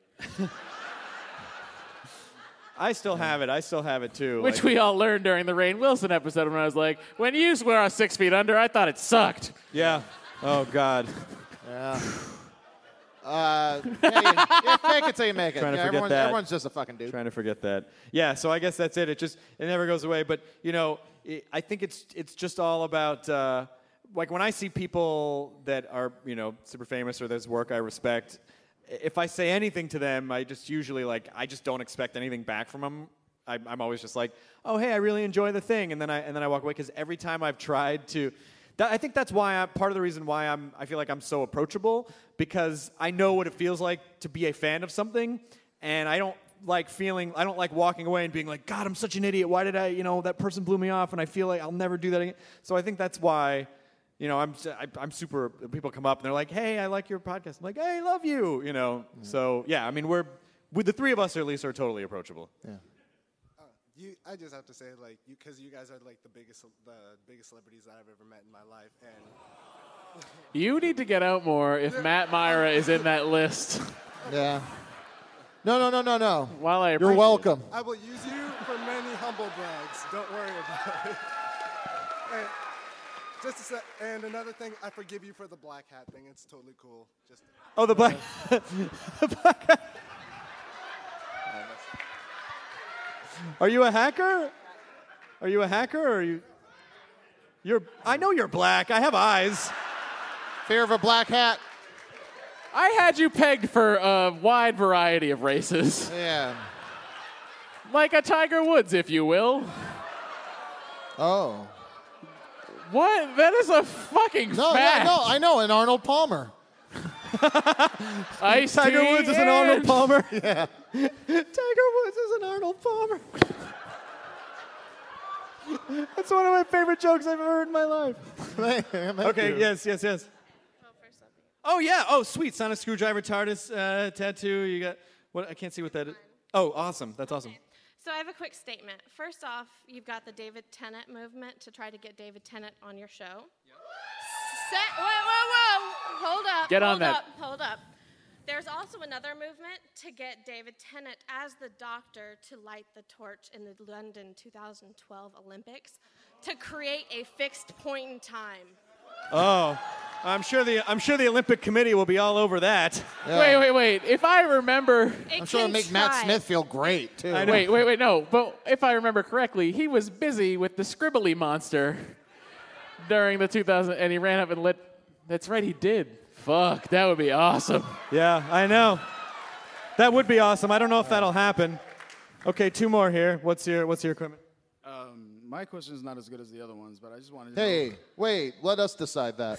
I still have it too. Which we all learned during the Rainn Wilson episode when I was like, when you were 6 feet under, I thought it sucked. Yeah. Oh God. Yeah. Fake it till you make it. Trying to forget that. Everyone's just a fucking dude. Trying to forget that. Yeah, so I guess that's it. It never goes away. But, I think it's just all about, like when I see people that are, super famous or there's work I respect, if I say anything to them, I just usually, I just don't expect anything back from them. I'm always just like, oh, hey, I really enjoy the thing. And then I walk away, because every time I've tried to... I think that's why part of the reason why I feel like I'm so approachable, because I know what it feels like to be a fan of something, and I don't like walking away and being like, God, I'm such an idiot. Why did that person blew me off, and I feel like I'll never do that again. So I think that's why, I'm super. People come up and they're like, hey, I like your podcast. I'm like, hey, I love you. So yeah, I mean, with the three of us at least are totally approachable. Yeah. I just have to say, because you guys are the biggest celebrities that I've ever met in my life, and You need to get out more if Matt Myra is in that list. Yeah. No. While I You're welcome. I will use you for many humble brags. Don't worry about it. And another thing, I forgive you for the black hat thing. It's totally cool. The black. The black hat. Are you a hacker? Are you a hacker, or are you? I know you're black. I have eyes. Fear of a black hat. I had you pegged for a wide variety of races. Yeah. Like a Tiger Woods, if you will. Oh. What? That is a fucking fact. Yeah, no, I know. And Arnold Palmer. Tiger Woods is an Arnold Palmer. Yeah. Tiger Woods is an Arnold Palmer. That's one of my favorite jokes I've ever heard in my life. Okay, yes. Oh, yeah. Oh, sweet. Sonic Screwdriver TARDIS tattoo. You got what? I can't see what that is. Oh, awesome. That's awesome. So I have a quick statement. First off, you've got the David Tennant movement to try to get David Tennant on your show. Whoa. Hold up. Get on that. Hold up. There's also another movement to get David Tennant as the Doctor to light the torch in the London 2012 Olympics to create a fixed point in time. Oh, I'm sure the Olympic Committee will be all over that. Yeah. Wait. If I remember... I'm sure it'll make Matt Smith feel great, too. Wait, no. But if I remember correctly, he was busy with the Scribbly monster during the 2000... And he ran up and lit... That's right, he did. Fuck, that would be awesome. Yeah, I know. That would be awesome. I don't know if that'll happen. Okay, 2 more here. What's your equipment? My question is not as good as the other ones, but I just wanted to Hey, wait. Let us decide that.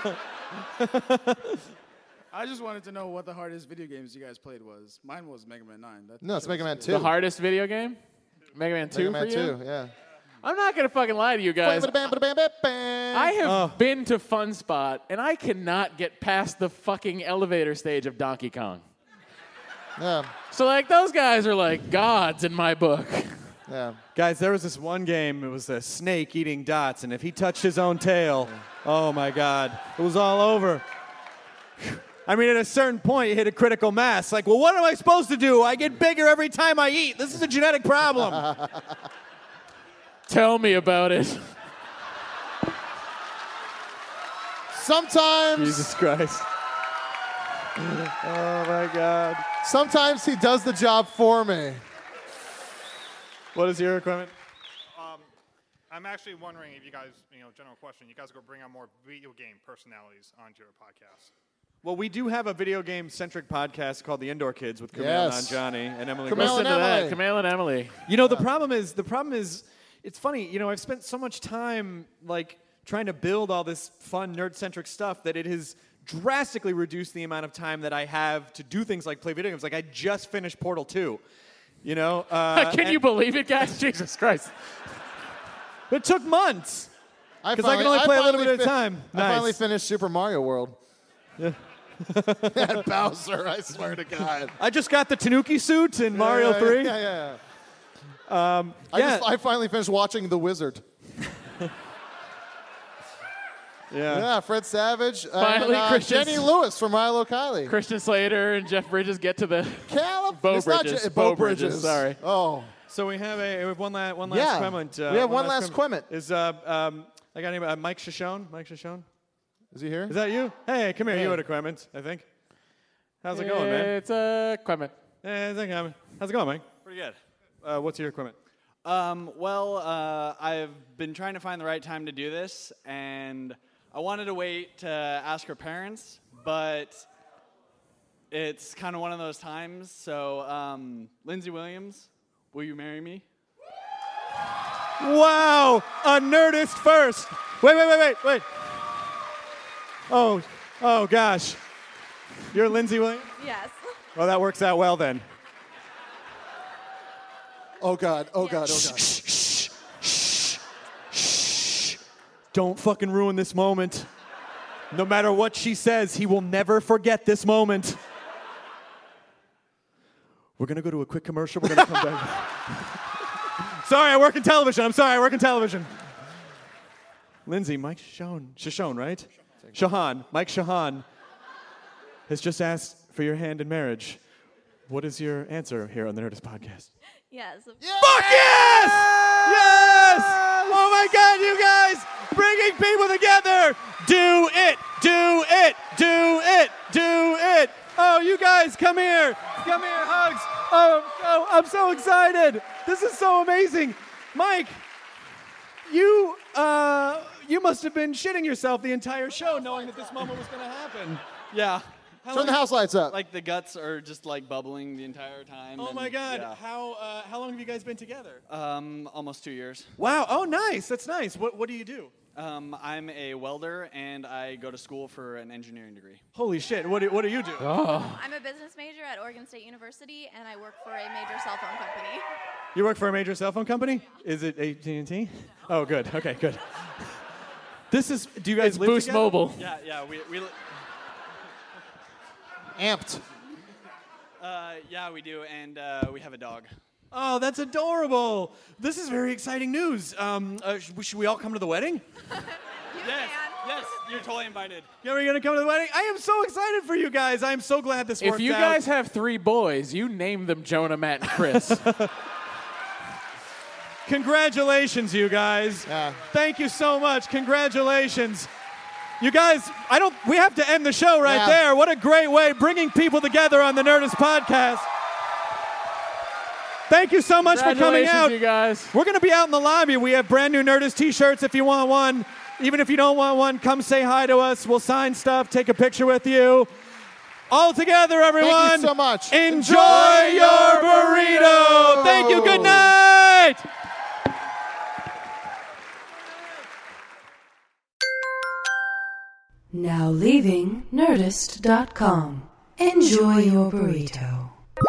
I just wanted to know what the hardest video games you guys played was. Mine was Mega Man 9. No, it's Mega Man 2. The hardest video game? Mega Man 2 Mega Man for you? 2, yeah. I'm not going to fucking lie to you guys. I have been to Fun Spot, and I cannot get past the fucking elevator stage of Donkey Kong. Yeah. So, those guys are gods in my book. Yeah. Guys, there was this one game. It was a snake eating dots, and if he touched his own tail, oh my God, it was all over. I mean, at a certain point, you hit a critical mass. Well, what am I supposed to do? I get bigger every time I eat. This is a genetic problem. Tell me about it. Sometimes... Jesus Christ. Oh, my God. Sometimes he does the job for me. What is your equipment? I'm actually wondering if you guys, general question, you guys are going to bring on more video game personalities onto your podcast. Well, we do have a video game-centric podcast called The Indoor Kids with Kumail Nanjiani and Emily. Listen to that, Kumail and Emily. The problem is, it's funny. I've spent so much time trying to build all this fun nerd-centric stuff that it has drastically reduced the amount of time that I have to do things like play video games. I just finished Portal 2. Can you believe it, guys? Jesus Christ. It took months. Because I can only play a little bit at a time. I finally finished Super Mario World. Yeah. That Bowser, I swear to God. I just got the Tanuki suit in Mario 3. Yeah. Yeah. I finally finished watching The Wizard. Yeah. Fred Savage. Finally, and, Jenny Lewis from Milo Kylie. Christian Slater and Jeff Bridges get to the Bo It's not Bridges. Bo Bridges. Sorry. Oh. So we have one last Yeah. comment. We have one last comment. Is I got anybody? Mike Shoshone? Mike Shoshone? Is he here? Is that you? Hey, come here. Hey. You had a comment, I think. How's it going, man? It's Clement. Hey, it's Clement. How's it going, Mike? Pretty good. What's your comment? I've been trying to find the right time to do this, and I wanted to wait to ask her parents, but it's kind of one of those times. So, Lindsay Williams, will you marry me? Wow, a Nerdist first. Wait. Oh gosh. You're Lindsay Williams? Yes. Well, that works out well then. Oh God. Shh. Don't fucking ruin this moment. No matter what she says, he will never forget this moment. We're going to go to a quick commercial. We're going to come back. Sorry, I work in television. I'm sorry, I work in television. Lindsay, Mike Shoshone, right? Shahan, Mike Shahan has just asked for your hand in marriage. What is your answer here on the Nerdist Podcast? Yes. Fuck yes! Yes! Oh my God, you guys! Bringing people together! Do it! Oh, you guys, come here! Come here, hugs! Oh, I'm so excited! This is so amazing! Mike, you must have been shitting yourself the entire show knowing that this moment was going to happen. Yeah. Turn the house lights up. Like the guts are just like bubbling the entire time. Oh and, my God! yeah. How long have you guys been together? Almost 2 years. Wow! Oh, nice. That's nice. What do you do? I'm a welder and I go to school for an engineering degree. Holy shit! What do you do? I'm a business major at Oregon State University, and I work for a major cell phone company. You work for a major cell phone company? Is it AT&T? Oh, good. Okay, good. This is. Do you guys It's live Boost together? Mobile. Yeah. We Amped. Yeah, we do, and we have a dog. Oh, that's adorable. This is very exciting news. Should we all come to the wedding? Yes, you're totally invited. Yeah, we're gonna come to the wedding. I am so excited for you guys. I am so glad this worked out. If you guys have 3 boys, you name them Jonah, Matt, and Chris. Congratulations, you guys. Yeah. Thank you so much. Congratulations. You guys, we have to end the show right there. What a great way, bringing people together on the Nerdist Podcast. Thank you so much for coming out. You guys. We're going to be out in the lobby. We have brand new Nerdist t-shirts if you want one. Even if you don't want one, come say hi to us. We'll sign stuff, take a picture with you. All together, everyone. Thank you so much. Enjoy your burrito. Thank you. Good night. Now leaving Nerdist.com. Enjoy your burrito.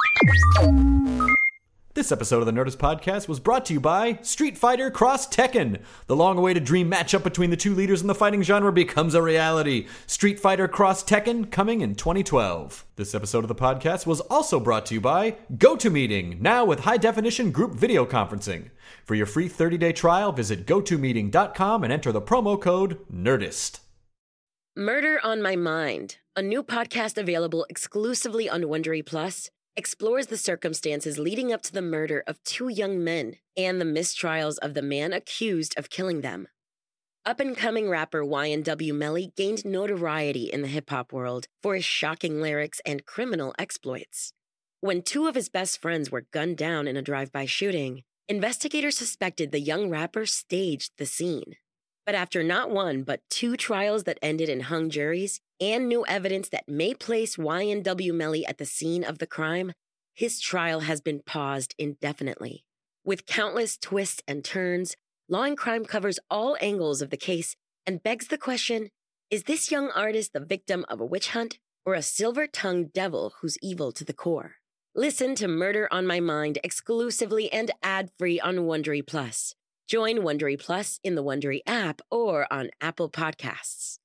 This episode of the Nerdist Podcast was brought to you by Street Fighter Cross Tekken. The long-awaited dream matchup between the two leaders in the fighting genre becomes a reality. Street Fighter Cross Tekken coming in 2012. This episode of the podcast was also brought to you by GoToMeeting, now with high-definition group video conferencing. For your free 30-day trial, visit GoToMeeting.com and enter the promo code NERDIST. Murder on My Mind, a new podcast available exclusively on Wondery Plus, explores the circumstances leading up to the murder of 2 young men and the mistrials of the man accused of killing them. Up-and-coming rapper YNW Melly gained notoriety in the hip-hop world for his shocking lyrics and criminal exploits. When 2 of his best friends were gunned down in a drive-by shooting, investigators suspected the young rapper staged the scene. But after not 1 but 2 trials that ended in hung juries and new evidence that may place YNW Melly at the scene of the crime, his trial has been paused indefinitely. With countless twists and turns, Law and Crime covers all angles of the case and begs the question, is this young artist the victim of a witch hunt or a silver-tongued devil who's evil to the core? Listen to Murder on My Mind exclusively and ad-free on Wondery Plus. Join Wondery Plus in the Wondery app or on Apple Podcasts.